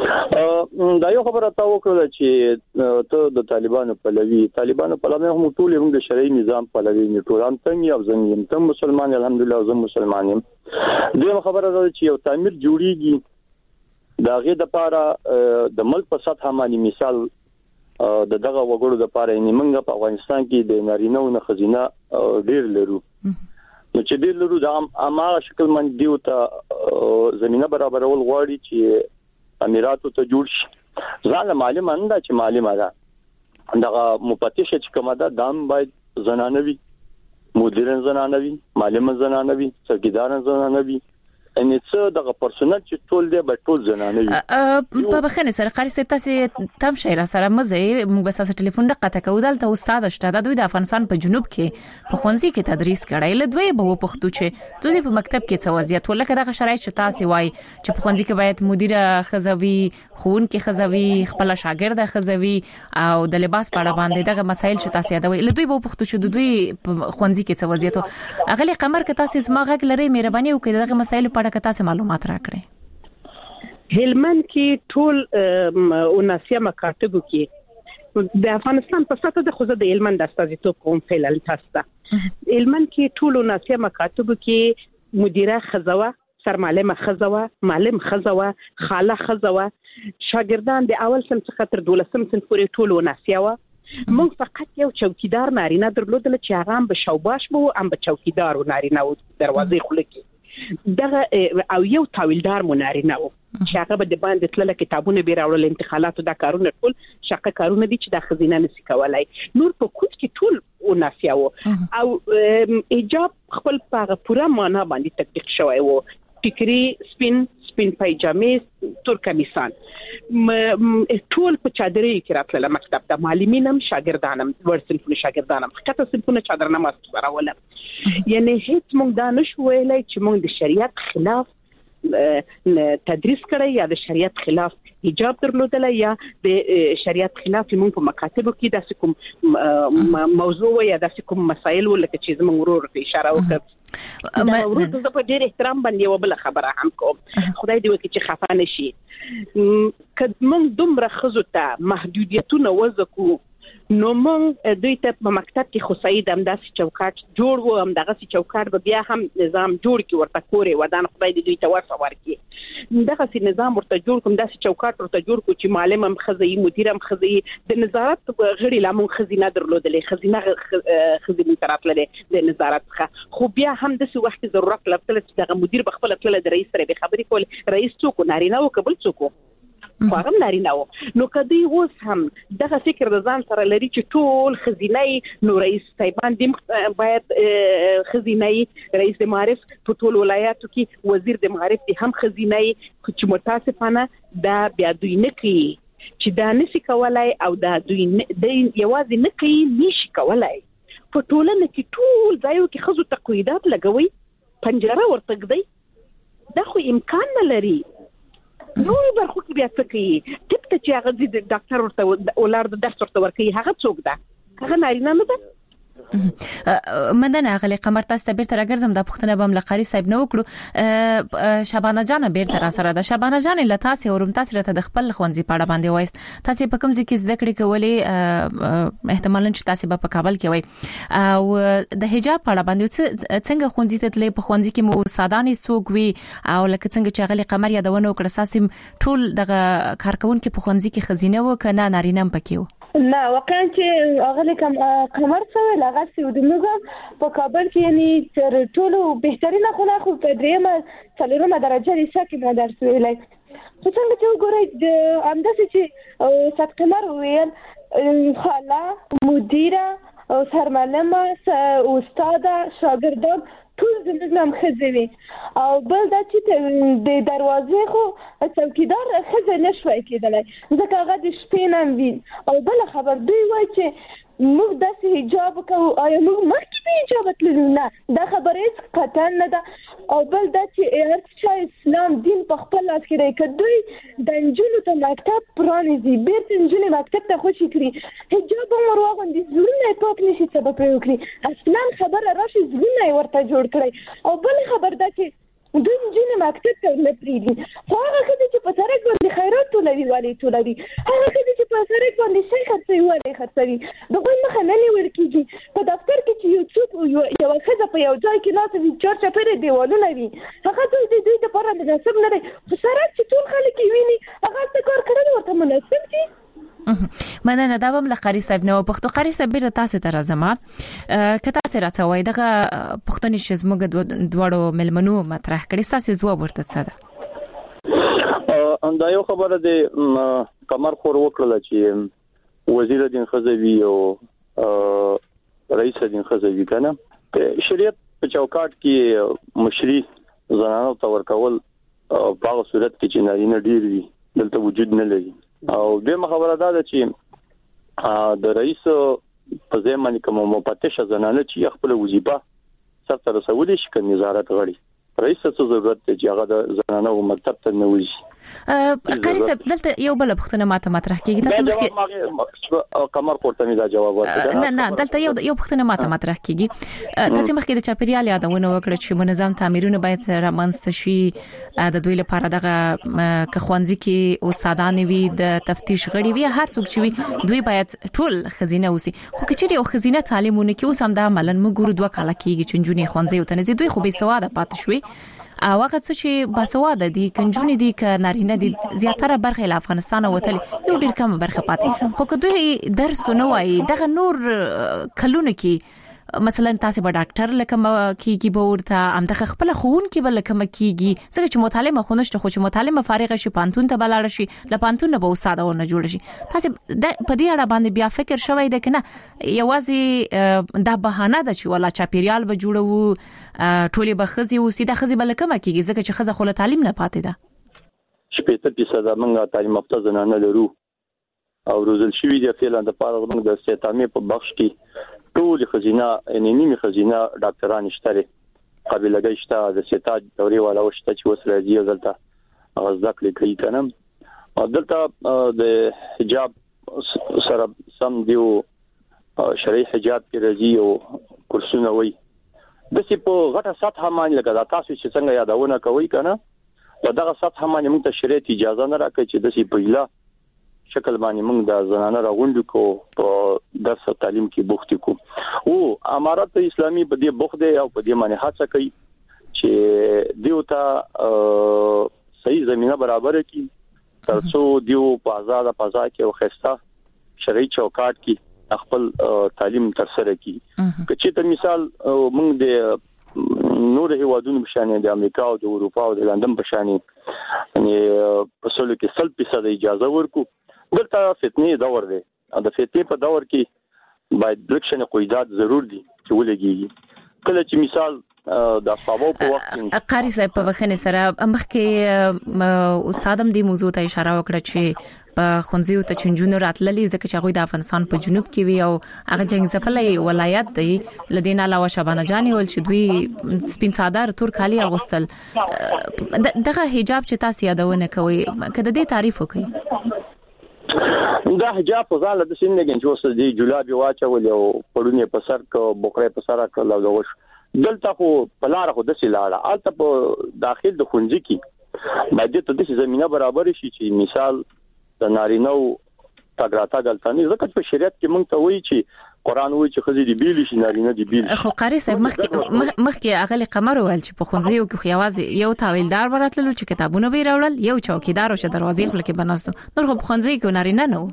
دا یو خبره تا وکړه چې ته د طالبانو پلوي هم ټول هم د شرعي نظام پلوي نه ټولان څنګه او زمين ته مسلمان الحمدلله زم مسلمان یم دغه خبره ده چې یو تعمیر جوړیږي دا غي د لپاره د ملک په سطح باندې مثال دغه وګړو د لپاره نیمنګ په افغانستان کې د نارینه او خزینه ډیر لرو نو چې ډیر لرو د اماره شکل باندې دیو ته زمينه برابرول غواړي چې امیراتو ته جوړ شي ځان معلومه انده چې معلومه ده دغه مفتش چې کومه ده دام باید زنانوي مدیران زنانوي معلم زنانوي څوکیدار زنانوي ان څه دغه پرسونل چې ټول دی به ټول زنانوي په بخنه سره قاری صاحب تاسو تم شهر سره مزه موږ بس تاسو ټلیفون دقه تکو دلته استاد شته د دوی د افغانستان په جنوب کې په خونځي کې تدریس کړای ل دوی به پښتو چې دوی په مکتب کې څه وضعیت ولکه دغه شرایط چې تاسو وای چې په خونځي کې باید مدیره خزوي خون کې خزوي خپل شاګرد خزوي او د لباس په اړه باندې دغه مسایل چې تاسو یادوي ل دوی به پښتو چې دوی په خونځي کې څه وضعیت اغلی قمر کې تاسو اسما غږ لري مهرباني وکړئ دغه مسایل په که تاسو معلومات راکړئ هلمند کې ټول اوناسیا مکاتبو کې د افغانستان په سطح د خوځه د هلمند استازیتوب کوم فعل تاسو هلمند کې ټول اوناسیا مکاتبو کې مدیره خزوه سرمعلمه خزوه معلم خزوه خاله خزوه شاګردان د اول سم څخه تر 12 سم پورې ټول اوناسیا و موږ فقط یو چوکیدار نارینه درلودل چې هغه هم به شوباش بو هم به چوکیدار و نارینه و دروازې خلک دغه او یو تاویلدار مونارینه و چې هغه به د باندې تل کتابونه بیراول انتقالات د کارونه ټول شقه کارونه دي چې د خزینه نسی کولای نور په کوټ کې ټول او نافیا و او ایجاب خپل په پوره معنا باندې تطبیق شوی و ټیکری سپین پایجامې تور کمیسان ټول په چادرې کې راتله مکتب د معلمینم شاګردانم ورسنفونه شاګردانم کته سنفونه چادر نه ماست براوله یعنی هیڅ موږ دا نشو ویلای چې موږ د شریعت خلاف تدریس کړی یا د شریعت خلاف حجاب درلودل یا د شریعت خلاف موږ په مکاتبو کې د کوم موضوع یا د کوم مسایل ولکه چې زموږ ورور ته اشاره وکړه دا ورته په ډېر احترام باندې یو بل خبره هم کوم خدای دې وکړي چې خفه نشي کله موږ دومره خزو ته محدودیتونه وځکو نو موږ دوی ته په مکتب کې خو سید همداسې چوکاټ جوړ و همدغه چوکاټ به بیا هم نظام جوړ کی ورته کورې ودان خدای دې دوی ته ورسره ورکړي دغه سي نظام ورته جوړ کوم داسې چوکاټ ورته جوړ کو چې معلم هم خزي مدیر هم خزي د نظارت غړي لامون خزینه درلودلې خزینه خزینه تراتلې د نظارت څخه خو بیا هم د څه وخت ضرورت لرله چې دغه مدیر بخپل خپل د رئیس سره به خبرې کول رئیس څوک نارینه او قبل څوک خو هغه نارینه وو. نو کدی اوس هم دغه فکر د ځان سره لري چې ټول خزینه نو رئیس صاحبان دې باید خزینه رئیس د معارف په ټول ولایاتو کې وزیر د معارف دې هم خزینه چې متاسفانه دا بیا دوی نه کوي چې دا نشي کولای او دا دوی یوازې نه کوي نشي کولای. په ټولنه کې ټول ځایو کې خزو تقویدات لګوي پنجره ورته ګدي دا خو امکان نه لري. نو برخو کې بیا څه کوي ټیپ ته چې هغه د ډاکټر ورته ولر د درس ورته ورکوي هغه څوک ده هغه نارینه نه ده. مندنه غلي قمر تاسو ته بیرته راګرځم د پښتنه بم لقاری صاحب نو وکړو. شبانه جان بیرته را سره ده. شبانه جان لته سي ورم تاسو ته د خپل خوندزي پاړه باندې وایست تاسو په کوم ځای کې زده کړې کولې احتمالاً چې تاسو په کابل کې وای او د حجاب پاړه باندې څنګه خوندزي ته تلې په خوندزي کې مو سادانې څوک وي او لکه څنګه چې غلي قمر یادونه وکړه ساسم ټول دغه کارکون کې په خوندزي کې خزینه و کنه نارینه پکې و. نه واقعا چې هغه کمر څه لغه سي د موږ په کابل کې یعنی تر ټولو بهترینه خو په دریمه څلورمه درجه لري چې ما درس ویلای. خو څنګه چې وګورئ د انداسه چې صد قمر ویل خاله مدیره او سرمعلمه استاد شاګردان ټول زموږ نام خزوي او بل دا چې د دروازې خو څوکیدار خزه نشوي کېدلای ځکه هغه د شپې نام وی او بل خبر دوی وای چې موږ د حجاب کوو آیا موږ مخکې به حجاب تللو نه دا خبره هیڅ قطعا نه ده. او بل دا چې هرڅه اسلام دین په خپل لاس کې راکړي دوی د انجونو ته مکتب پرانیزي بیرته انجونې مکتب ته خوشي کړي حجاب هم ورواغوندي زړونه پاک نشي سبب وکړي اسلام خبره راشي زړونه ورته جوړ کړي. او بل خبر دا چې دوی انجونې مکتب ته نه پریږدي خو هغه ښځې چې په سړک باندې خیرات ټولوي ولې ټولوي هغه ښځې چې په سړک باندې شی خرڅوي ولې خرڅوي د غوی مخه نه نیول کېږي. په دفتر کې چې یو څوک یوه ښځه په یو ځای کې ناسته وي چارچاپېره دیوالونه وي هغه دوی دپاره مناسب نه دی خو سړک چې ټول خلک یې ویني هغه څه کار کړی ورته مناسب دي. مننه دا هم لقاری صاحب نو پښتو قاری صاحب بیره تاسو ته راځم که تاسو راته وای دغه پښتني شزمګ دوړو ملمنو مطرح کړي تاسو ځواب ورته څه ده؟ دا یو خبره ده کمر خور وکړه چې وزیر دین خزوی او رئیس دین خزوی کنه شریعت په چوکاټ کې مشري زنانو ته ورکول په هغه صورت کې چې نارینه ډیر وي دلته وجود نه لري. او دغه خبره ده چې د رئیس په ځای باندې کوم مفتش زنانه چې خپل وظیفه سرته رسولي شي کنه نظارت غړي رئیس څه ضرورت دی چې هغه د زنانه او مکتب ته نه وځي. قاری صاحب دلته یو بل پښتنه ماته مطرح کیږي تاسو مخکې کمر کوړه مې دا جواب ورکړه. نه دلته یو پښتنه ماته مطرح کیږي تاسو مخکې د چاپیریال یادونه وکړه چې منظم تعمیرونه باید رامنځته شي د دوی لپاره دغه کخوانځي کې استادان وي د تفتیش غړي وي هر څوک چې وي دوی باید ټول خزینه وسی خو کچې یو خزینه تعلیمونه کې اوس هم دا عملاً موږ ګورو دوه کاله کېږي چې جنونی خوانځي او تنزي دوی خو به سواده پات شوي او هغه څه چې باسواده دي کنجونی دي ک نارینه دي زیاتره برخه له افغانستان وتل یو ډیر کم برخه پاتې خو که دوی درس نه وایي دغه نور کلونه کې مثلا تاسو به ډاکټر لکه کیږي به ورته امده خپل خون کې به لکه کیږي ځکه چې مطالعه خونشته خو چې مطالعه فارغ شي پانتون ته بلاړ شي ل پانتون نه به استاد ونه جوړ شي تاسو په دې اړه باندې بیا فکر شوی دی کنه یوازې دا بهانه ده چې ولا چاپیریال به جوړو ټولې به خزي او سیده خزي بل کمه کیږي ځکه چې خزه خو تعلیم نه پاتې ده 80% موږ تعلیم یافته زنانه لرو او روزل شوی دی فعلا د پاره موږ د استعمامي په بخش کې ټول خزینه نیمه خزینه ډاکټران شته قابلیت شته د سیتاج دوري والا وشته چې وسره دی دلته غزاک لیکي کنه دلته د حجاب سره سم دیو شرعي حجاب کې راځي او کورسونه وي د سی په غټه سطح باندې لګا تاسو چې څنګه یادونه کوي کنه دغه سطح باندې موږ ته شریعت اجازه نه راکړي چې د سی په اله شکل باندې موږ د زنانه راغونډو کو په درس او تعلیم کې بوختي کو او امارات اسلامي په دې بوخده او په دې باندې هڅه کوي چې دیوته صحیح زمينه برابر کړي ترڅو دیو په آزاد فضا کې او خسته شرعي چوکاټ کې خپل تعلیم تر سره کړي چې ته مثال موږ د نور هیوادونو بشانه د امریکا او د اروپا او د لندن بشانه یعنی په سلو کې 100% اجازه ورکو. دلته فتنې دور دی. د فتنې په دور کې باید لکشن قیدات ضرور دي چې ولګي. کله چې مثال د اصحابو په وخت قاری صاحب په وخت سره مخکې استادم دې موضوع ته اشاره وکړه چې په خونځیو ته چنجونو راتللې ځکه چې هغه د افغانستان په جنوب کې وي او هغه جنگ ځپلې ولایت دی. لدین علاوه شبانه جان ول چې دوی سپین صادر تور کالي اغوستل. دغه حجاب چې تاسو یادونه کوي کله دې تعریف وکړي؟ دا حجاب په ځاله د سینګن چې اوس د جلابي واچول او پړونی په سر کو بوکره په سر کړل او وش دلته خو په لار خو د سیلاړه الته په داخل د خونځي کې باید ته د زمينه برابر شي چې مثال د نارینو تاګراتا دلته نه ځکه په شریعت کې مونږ ته وایي چې قران وایي چې خزي دی بیل شي نارینه دی بیل. خو قاری صاحب مخکې اغلی قمر ول چې په خونځیو کې خیاوازي یو تاویلدار وراتللو چې کتابونه به راوړل یو چوکیدار او شه دروازې خپل کې بناستو نور خو په خونځي کې نارینه نه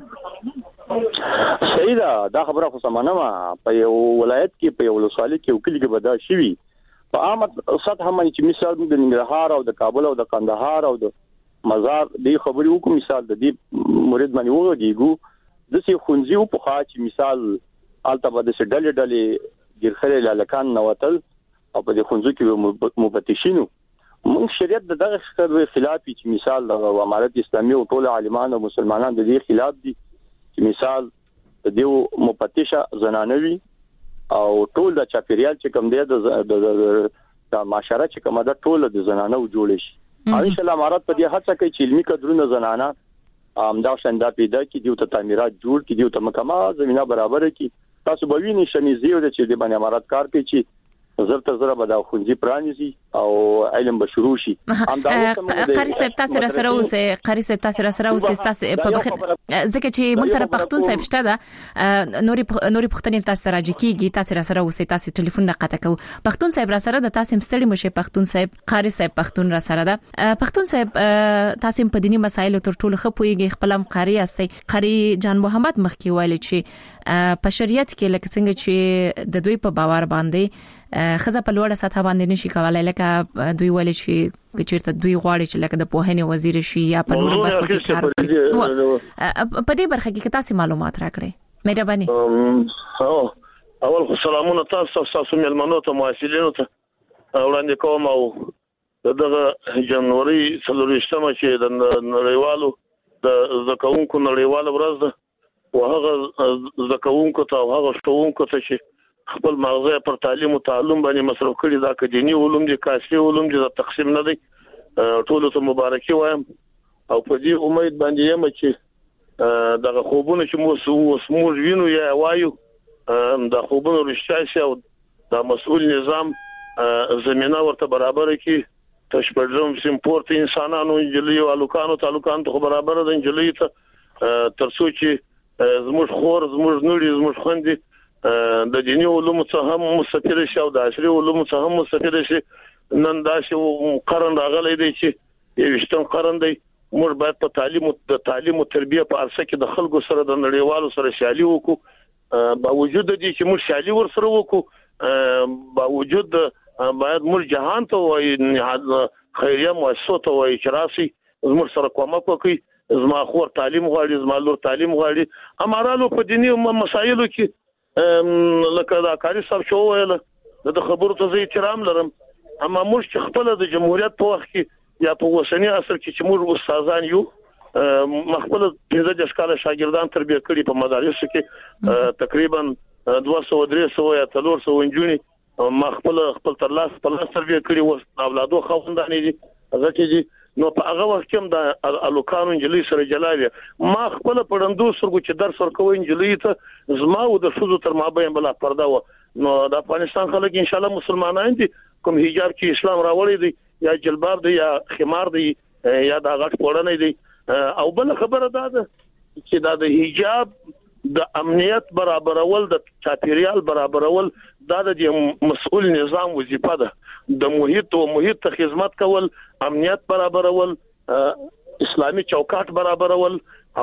و. صحیح دا خبره خو سمانه ما په یو ولایت کې په یو ولسوالۍ کې وکړي کې بدا شي په عامه سطح باندې چې مثال د ننګرهار او د کابل او د قندهار او د مزار دی خبري وکړو مثال د دې مرید باندې وګورئ د سې خونځي په خاص مثال البته د ډلې ګرخره لالکان نوتل او په دې خونځو کې مفتشینو موږ شریعت دغه خلاف چې مثال د امارت اسلامي او ټول عالمان او مسلمانان د دې خلاف دي چې مثال د دې مفتشه زنانوي او ټول د چاپیریال چې کوم دی د معاشره چې کومه د ټول د زنانو جوړ شي. ان شاء الله امارت په دې هڅه کوي چې علمي کډرونه زنانه دا شنده پیدا کی دیو ته تعمیرات جوړ کی دیو ته مکمل زمينه برابر کی. تاسو به وینئ شمیزیو چې د باندې امارات کار کوي چې زړه به د خونځي پرانیزي او علم به شروع شي. قاری صاحب تاسو را سره اوسه تاسو په ځکه چې موږ سره پښتون صاحب شته دا نوري پښتنې تاسو راځي کیږي تاسو را سره اوسه تاسو ټلیفون نه قطع کوو. پښتون صاحب را سره د تاسو مستړي مشه پښتون صاحب قاری صاحب پښتون را سره ده. پښتون صاحب تاسو په دینی مسایلو تر ټولو خپويږي خپلم قاری استي. قاری جان محمد مخکی ویل چې په شریعت کې لکه څنګه چې د دوی په باور باندې خزه په لوړه سطح باندې نشي کولای لکه دوی ولې چې چیرته دوی غواړي چې لکه د پوهنې وزیر شي یا په نور برخو کې کار وکړي. په دې برخه کې تاسو معلومات راکړئ مهرباني. اول سلامونه تاسو ملمنو ته مواصلینو ته وړاندې کوم او دغه جنوري 23مه چې د نړیوالو د زکونکو نړیوال ورځ ده او هغه زکونکو ته او هغه شتونکو ته چې خپل مغزه پر تعلیم او تعلم باندې مصرف کړي دا اکاډمي علوم دي کاسي علوم دي تقسیم نه دي ټول ته مبارکي وایم او په دې امید باندې یم چې دغه خوبونه چې موږ وینو یا وایو د خوبونو رښتیا شي او د مسؤل نظام زمينه ورته برابر کړي. تشبړم سیمپورت انسانانو انجلیو الوکانو تعلقان ته برابر د انجلی ته ترڅو چې زموږ خور زموږ نړۍ زموږ خوندې د دینی علومو څخه هم مستفید شي او د عصري علومو څخه هم مستفید شي. نن دا چې قرن راغلی دی چې یوشتم قرن دی موږ باید په تعلیم او تربیه په ارسه کې د خلکو سره د نړیوالو سره شالي وکړو باوجود دي چې موږ شالي ور سره وکړو باوجود باید موږ جهان ته وایي خیریه مؤسسه ته وایي چې راسي موږ سره کومک وکړي زما خور تعلیم غواړي زما لور تعلیم غواړي امارالو په دینی مسایلو کې لکه دا کاری صاحب شو ویل د خبرو ته احترام لرم اما موږ چې خپل د جمهوریت په وخت کې یا په وسنی عصر کې چې موږ استادان یو مخبل 15 کال شاګردان تربیه کړي په مدارسو کې تقریبا 200-300 یا 300 انجونی خپل ترلاس په لاس تربیه کړي و اولادو خوندان دي هغه چې نو په هغه وخت کې د الوکانو انجلی سره جلاوي ما خپل پړندو سرګو چې درس ورکوي انجلی ته زما او د شذو تر مابین بل پرده و نو د افغانستان خلک ان شاء الله مسلمانان دي کوم حجاب کې اسلام راوړی دی یا جلباب دی یا خمار دی یا د غټ پوړنه دی او بل خبره ده چې دا د حجاب د امنیت برابرول د چاپیریال برابرول دا د مسؤل نظام وظیفه ده. د محیط ته خدمت کول امنیت برابرول اسلامي چوکاټ برابرول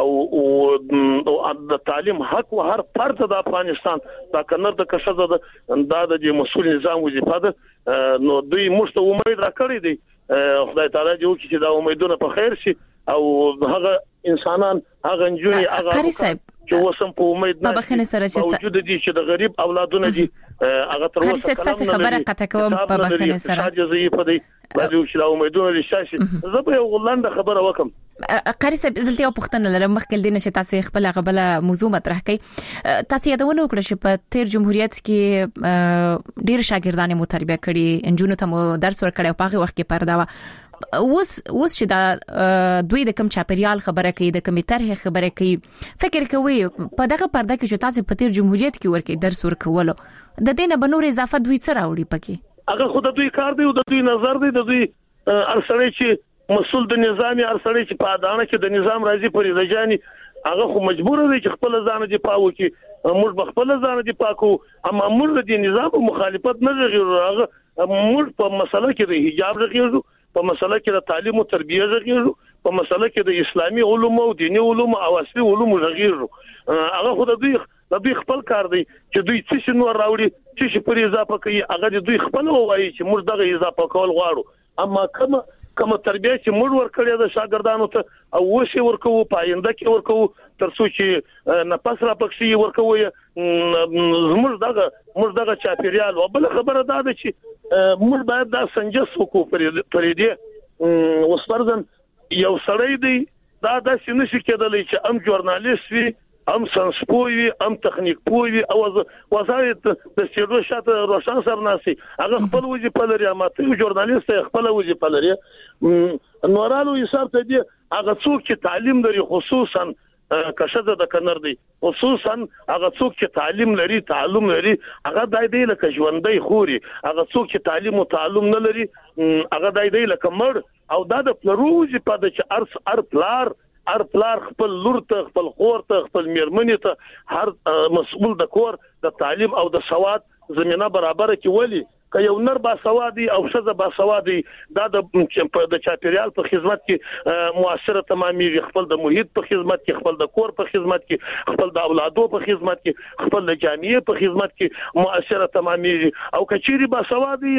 او د تعلیم حق و هر فرد د افغانستان دا کنه د کشزه دا د مسؤل نظام وظیفه ده. نو دوی مشته امید راکړي دي خدای تعالی دې وکړي چې دا امیدونه په خیر شي او هغه انسانان هغه نجونې هغه قاری صاحب چې وسم په امید نه بخنه سره چې موجود دي چې د غریب اولادونه دي هغه تر اوسه کلام خبره قطع کوم په بخنه سره جزئی په دې باندې چې دا امیدونه لشاشي زه به یو لاند خبره وکم قاری صاحب دلته یو پښتنه لرم مخکې دینه چې تاسو خپل غبله موضوع مطرح کړئ تاسو یادونه وکړه چې په تیر جمهوریت کې ډیر شاګردان مو تربیه کړي انجونو ته مو درس ورکړی په هغه وخت کې پردا اوس چې دا دوی د کم چاپریال خبره کوي د کمی طرح خبره کوي فکر کوي په دغه پرده کې چې تاسو په تیر جمهوریت کې ورکې درس ورکولو د دینه بنور اضافه دوی څه راوړي پکې هغه خود دوی کار دی او د دوی نظر دی د دوی ارسړی چې مسول د نظام ارسړی چې په اډانه کې د نظام راځي پر رجانی هغه خو مجبور دی چې خپل ځان دي پاو کې موږ خپل ځان دي پاکو اما موږ د نظام مخالفت نه غوړو هغه موږ په مسله کې د حجاب غوړو په مسله کې د تعلیم او تربیه غوړو په مسله کې د اسلامي علوم او دینی علوم او اصلي علوم غوړو هغه خود دوی خپل کار دی چې دوی څه نور راوړي چې پر اضافه کوي هغه دوی خپل وایي چې موږ دغه اضافه کول غواړو اما کوم تربیه چې موږ ورکړی د شاګردانو ته او وشي ورکو پاینده کې ورکو ترڅو چې نفس را پکشي ورکو موږ دغه چاپیریال او بل خبره ده چې موږ باید دا سنجس وکړو پرې دې وسپرزن یو سړی دی دا د سینې کېدلې چې ام ژورنالیست وي ام سانسپوي ام تخنیک پوي او وسایت د سیرو شاته روشن سرناسي هغه خپل وظیفه لري اما ته ژورنالیست خپل وظیفه لري نورالو حساب ته دی هغه څوک چې تعلیم لري خصوصا کشده د کنر دی خصوصا هغه څوک چې تعلیم لري تعلم لري هغه دای دی لکه ژوندۍ خوري هغه څوک چې تعلیم او تعلم نه لري هغه دای دی لکه مړ او دا د پلروزي په د چې ار پلار خپل لور ته خپل خور ته خپل میرمنې ته هر مسؤل د کور د تعلیم او د سواد زمينه برابر کې ولي که یو نر با سوادي او شزه با سوادي دا د چاپیریال په خدمت کې مؤثره تمامي خپل د محیط په خدمت کې خپل د کور په خدمت کې خپل د اولادو په خدمت کې خپل د جامعې په خدمت کې مؤثره تمامي او کچيري با سوادي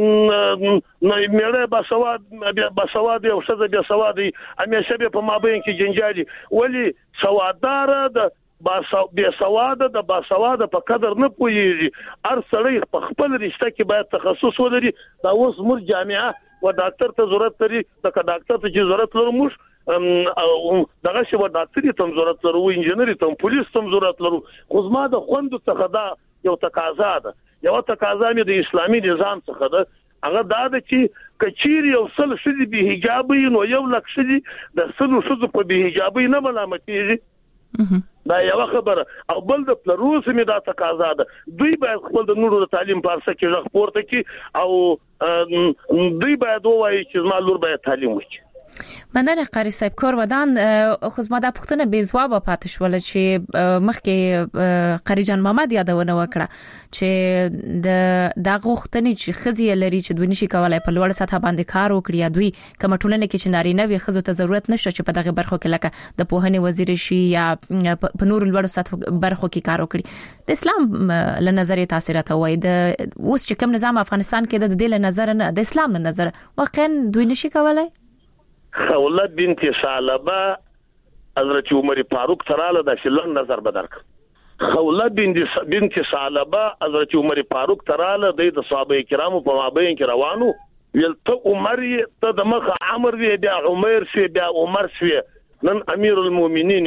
نه مېره با سوادي او شزه با سوادي همیشه په مابین کې جنجالي ولی سواددار د بے سواده د باسواده په قدر نه پوهیږي هر سړی په خپل رشته کې باید تخصص ولري دا اوس موږ جامعه و ډاکټر ته ضرورت لري د ډاکټر ته چې ضرورت لرو موږ دغه شی و ډاکټري ته ضرورت لرو انجنیری ته پولیس ته ضرورت لرو خو زما د خوند څخه دا یو تقاضا ده یو تقاضا مې د اسلامي نظام څخه ده هغه دا ده چې کچیر یو سل شدي به حجابي نو یو لک شدي د سلو شدو په به حجابي نه ملامتيږي دا یو خبره او بل د پلروس می دا تقاضا ده دوی باید خپل د نورو د تعلیم پارسه کې ځخ پورته کی او دوی باید وایي چې زما لور باید تعلیم وکړي مننه قاری صاحب کور ودان خو زما د پښتنه بې ځواب پاتې شول چې مخکې قاری جان محمد یادونه وکړه چې د غوښتنې چې خزي لري چې دوی نشي کولای په لوړ سطح باندې کار وکړي دوی کوم ټولنه کې چې نارینه وي خزو ته ضرورت نشته چې په دغه برخو کې لکه د پوهنې وزیر شي یا په نور لوړ سطح برخو کې کار وکړي د اسلام له نظر تاثیرات وای د اوس چې کوم نظام افغانستان کې د دې له نظر نه د اسلام له نظر واقعا دوی نشي کولای خوله بنت ثعلبه حضرت عمر فاروق تراله د شلن نظر بدرک خوله بنت ثعلبه حضرت عمر فاروق تراله د صحابه کرامو په مابین کې روانو ویل ته عمر ته د مخ عمر وی بیا عمر سی بیا عمر سی نن امیر المؤمنین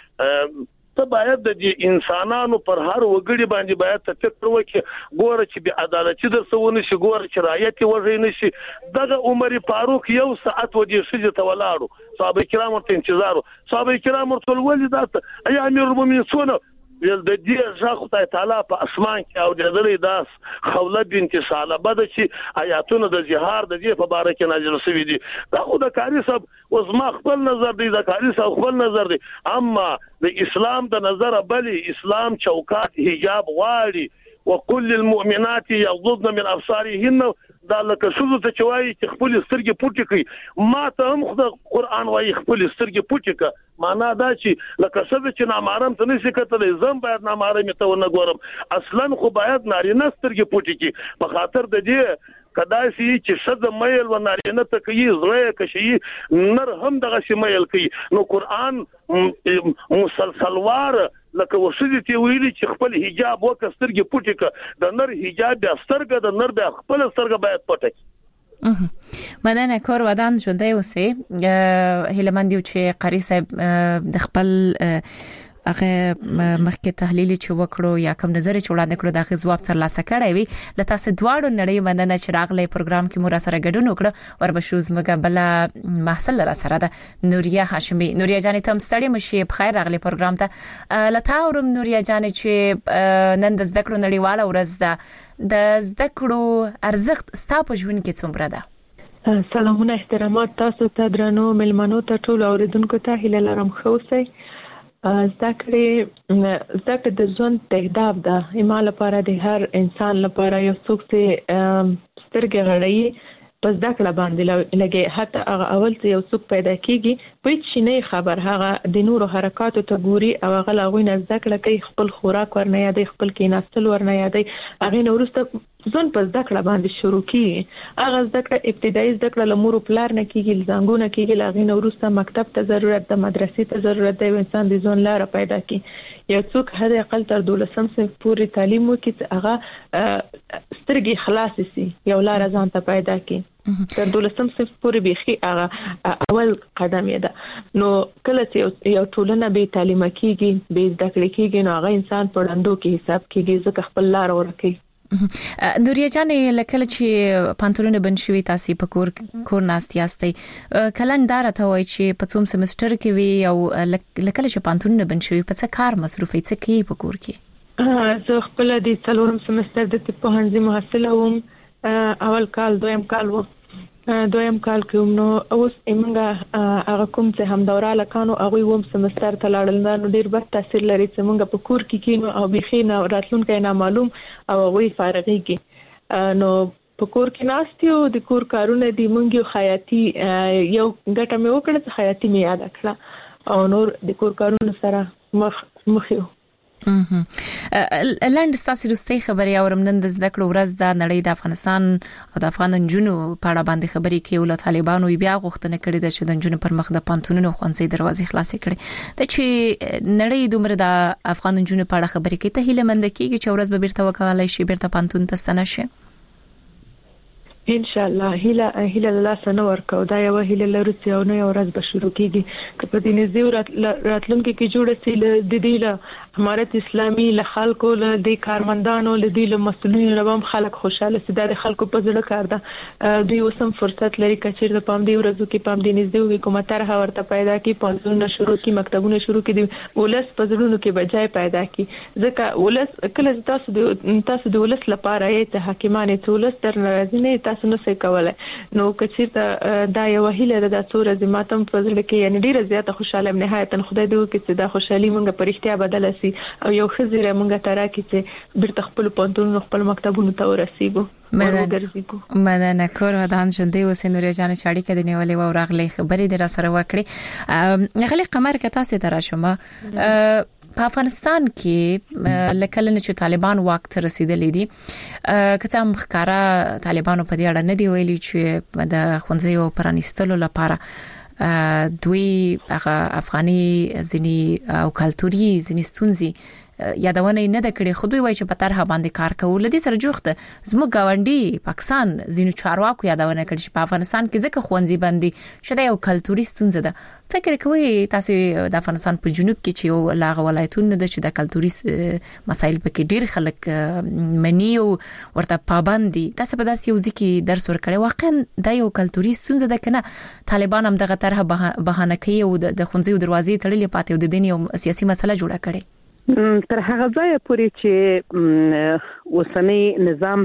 ته باید د انسانانو پر هر وګړي باندې باید تفکر وکړي ګوره چې به عدالت در سونه شي ګوره چې رعایت وځي نشي دغه عمر فاروق یو ساعت وځي سجه ته ولاړو صحابه کرام ته انتظار صحابه کرام ټول ولید اي امیر المؤمنین سونه ول د دې ځخ خدای تعالی په اسمان کې او د دې داس خوله بنت ثعلبه د چې آیاتونه د جهار د دې په باره کې نازل شوي دي دا خو د کاری صاحب اوس ما خپل نظر دی د کاری صاحب خپل نظر دی اما د اسلام د نظر بلی اسلام چوکات حجاب غواړي وكل المؤمنات يغضضن من ابصارهن دا لکه شوزو ته چوي چې خپل سترګې پټې کړي ما ته هم خدای قران وايي خپل سترګې پټې کړه معنا دا چې لکه څه چې نامحرم ته نشي کتلې زم باید نامحرم ته ونه ګورم اصلا خو باید نارینه سترګې پټې کړي په خاطر د دې کدا سي چې شد مېل و نارینه ته کوي زړه کشي نر هم دغه سیمېل کوي نو قران مسلسلوار لکه وسدي ته ویلي چې خپل حجاب وکسترګي پټي ک د نر حجاب بیا سترګه د نر بیا خپل سترګه باید پټي مدنه کور ودان ژوندۍ اوسې هیلمن دی چې قاری صاحب د خپل هغه مخکې تحلیل چې وکړو یا کوم نظر چې وړاندې کړو دا غوښتنه جواب ترلاسه کړی وي لته سه دواړو نړۍ مننه چې راغلي پروګرام کې مو را سره ګډون وکړو وربشوز مګه بل محصل را سره ده نوریا هاشمي نوریا جانې تم ستړي مشي بخیر راغلي پروګرام ته لته اورم نوریا جانې چې نن د زده کړو نړیواله ورځ ده د زده کړو ارزښت ستاسو په ژوند کې څومره ده سلامونه احترامات تاسو ته درنو ملمنو ته ټول اوریدونکو ته هیله لرم خوسي زده کړې د ژوند تهداب ده ایمال لپاره د هر انسان لپاره یو څوک چې سترګې غړي پس زده کړه باندې لګي حتی هغه اول چې یو څوک پیدا کیږي په هیڅ نه خبر هغه د نورو حرکاتو ته ګوري او هغه لاغوي نه زده کړه کوي خپل خوراک ورنه یادې خپل کیناستل ورنه یادې هغه نورسته ځون په زده کړه باندې شروع کیږي هغه زده کړه ابتدایي زده کړه لمور پلار نه کیږي زنګونه کیږي لاغې نورسته مکتب ته ضرورت ده مدرسې ته ضرورت ده انسان د ځون لار پیدا کی یو څوک هر اقل تر 12 صنف پورې تعلیم وکړي چې هغه سترګې خلاص شي یو لار ځان ته پیدا کی تر 12 صنف پورې بيخي هغه اول قدم ده نو کله چې یو ټولنه به تعلیم کیږي به زده کړې کیږي نو هغه انسان په ډندو کې حساب کیږي ځکه خپل لار ورکړي نوریا جانې لکه چې پانتونونه بنشوي تاسو په کور ناست یاستئ کلندار ته وای چې په څوم سمستر کې وی او لکه چې پانتونونه بنشوي په څه کار مصروفي څه کوي په کور کې زه خپل د څلورم سمستر د طب پوهنځي محصله وم اول کال دویم کال کوم نو اوس ایمنګه هغه کوم چې هم دوره لکانو هغه ووم سمستر ته لاړل نو ډیر بد تاثیر لري چې موږ په کور کې کینو او بخینه راتلونکي نه معلوم او وی فارغيږي نو په کور کې ناستیو د کور کارونه دی مونږ حیاتي یو ګټه مې وکړه چې حیاتي مې یاد کړه او نور د کور کارونه سره مخ لاند ستاسو دوستي خبري اورم نن د زده کړو ورځ د نړۍ د افغانستان او د افغان نجونو په اړه باندې خبري کوي ول طالبانو بیا غوښتنه کړې ده چې د نجونو پر مخ د پانتونونو خوانسي دروازې خلاصې کړي د چې نړۍ دومره د افغان نجونو په اړه خبري کوي ته هیله مند کیږي چې ورځ به بیرته وکولای شي بیرته پانتون ته ستنه شي ان شاء الله هیله الله سنور کو دا یو هیله لرو چې او نو ورځ به شروع کیږي که په دې نږدې راتلونکو کې جوړ سي د دې له امارت اسلامي له خلکو له د کارمندانو له دې له مسؤلینو لپاره خلک خوشاله سي د خلکو په زړه کار ده دوی اوسم فرصت لري چې د پام دی ورځو کې پام دی نږدې حکومت طرح ورته پیدا کی پانزونه شروع کی مکتبونه شروع کی ولس په زړونو کې بجای پیدا کی ځکه ولس کله تاسو د ولس لپاره یې حکیمانه ولس تر ناراضي نه تاسو نو څه کولای نو کچې دا یو هیله د څوره زماتم په ځل کې یعنی ډیره زیاته خوشاله نهایتا خدای دې وکړي چې دا خوشحالي مونږ په اړتیا بدل شي او یو خزره مونږ ترا کې چې بیرته خپل پونتونو خپل مکتبونو ته ورسیږو مننه کور ودان ژوندۍ اوسې نوریا جان شاړي کې د نیولې و راغلي خبرې در سره وکړي غلي قمر کې تاسو ته راشم په افغانستان کې لکه لنه چې طالبان واک ته رسیدلې دي کته مخکاره طالبانو په دې اړه نه دی ویلي چې د خونځیو پرانیستلو لپاره دوی هغه افغاني ځنی او کلتوري ځنی ستونزي یادونه نه د کړي خو دوی وایي چې په طرحه باندې کار کوي لدی سره جوخته زموږ گاونډي پاکستان ځینو چارواکو یادونه کړي چې په افغانستان کې ځکه خوندزي باندې شته یو کلتوري ستونزه ده فکر کوي تاسو د افغانستان په جنوب کې چې یو لاغه ولایتونه د چې د کلتوري مسایل پکې ډیر خلک منی او ورته پابندي تاسو په داسې یو ځکه درس ورکړی واقعا د یو کلتوري ستونزه ده کنه طالبان هم دغه طرحه بهانه کوي او د خونځي دروازې تړلې پاتې او د دین یو سیاسي مسله جوړه کړي تر هغه ځای پورې چې اوسنۍ نظام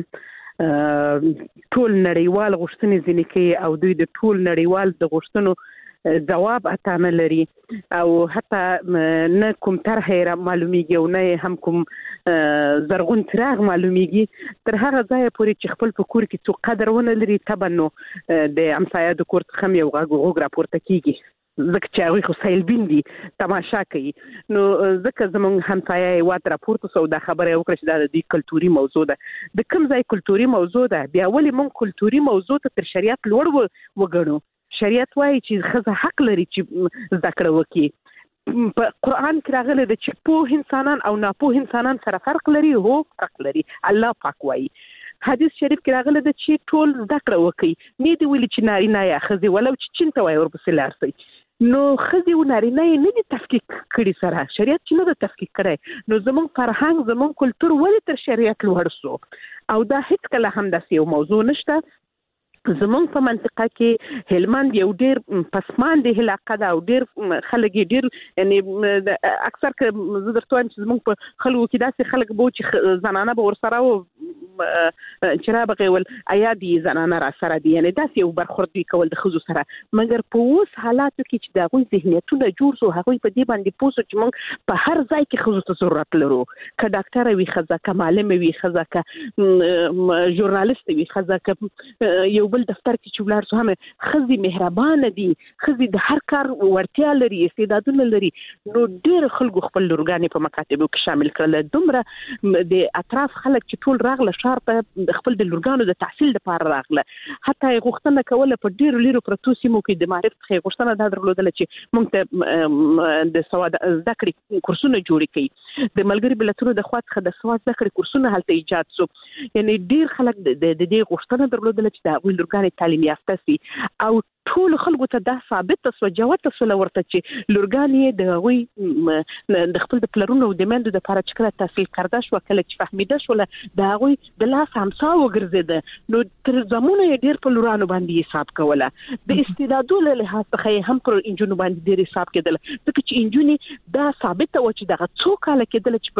ټول نړیوال غوښتنې ځنې کوي او دوی د ټول نړیوال د غوښتنو جواب اتانه لري او حتی نه کوم طرحه معلومیږي او نه هم کوم زرغون چراغ معلومیږي تر هغه ځای پورې چې خپل په کور کې څو قدر ونه لري تبنو د امسایه د کور څخه یو غوږ راپورته کیږي ځکه چې هغه خو سیلبین دي تماشا کوي نو ځکه زمونږ همسایه وات راپورته سو دا خبره وکړه چې دا د کلتوري موضوع ده د کوم ځای کلتوري موضوع ده بیا ولې مونږ کلتوري موضوع ته تر شریعت لوړ وګڼو شریعت وايي چې ښځه حق لري چې زده کړه وکړي په قران کې راغلي د چې په انسانان او ناپوه انسانان سره فرق لري هو فرق لري الله پاک وايي حدیث شریف کې راغلی د چې ټول زده کړه وکړي نه دی ویلي چې نارینه یا ښځې ولو چې چین ته وایي ورپسې لاړ شي نو ښځې او نارینه یې نه دي تفکیک کړي سره شریعت چې نه ده تفکیک کړی نو زموږ فرهنګ زموږ کلتور ولې تر شریعت لوړ سو او دا هیڅ کله هم داسې یو موضوع نشته زمونږ په منطقه کې هلمند یو ډیر پسماندې علاقه ده او ډیر خلک ډیر یعنی اکثر که زه درته وایم چې زمونږ په خلکو کې داسې خلک به چې زنانه به ورسره و چې را بغول ایا دي زنانه را سره دي یعنی داسې یو برخورد دوی کول د ښځو سره مګر په اوس حالاتو کې چې د هغوی ذهنیتونه جوړ سو هغوی په دې باندې پوه سو چې موږ په هر ځای کې ښځو ته ضرورت لرو که ډاکټره وي ښځه که معلمه وي ښځه که ژورنالیست وي ښځه که یو بل دفتر کې چې ولاړ سو هم ښځې مهربانه دي ښځې د هر کار وړتیا لري استعدادونه لري نو ډېر خلکو خپل لورګانې په مکاتبو کې شامل کړل دومره د اطراف خلک چې ټول راغله ښار ته خپل د لورګانو د تحصیل لپاره راغله حتی غوښتنه کوله په ډېرو لیرو پرتو سیمو کې د معرف څخه غوښتنه دا درلودله چې موږ ته د سواد زده کړې کورسونه جوړ کړي د ملګري ملتونو د خوا څخه د سواد زده کړې کورسونه هلته ایجاد سو یعنی ډېر خلک د دې غوښتنه درلودله چې د هغوی لورګانې تعلیم یافته سي او ټول خلکو ته دا ثابت سو جوته سو ورته چې لورګانې د هغوی د خپل د پلرونو او د میندو د لپاره چې کله تحصیل کرده شو کله چې فهمیده شو د هغوی د لاس همسا وګرځیده نو تر زمونه یې ډېر په لورانو باندې حساب کوله د استعدادو له لحاظ څخه هم پر انجونو باندې ډېر حساب کېدل ځکه چې انجونې دا ثابت و چې دغه څو کاله کېدل چې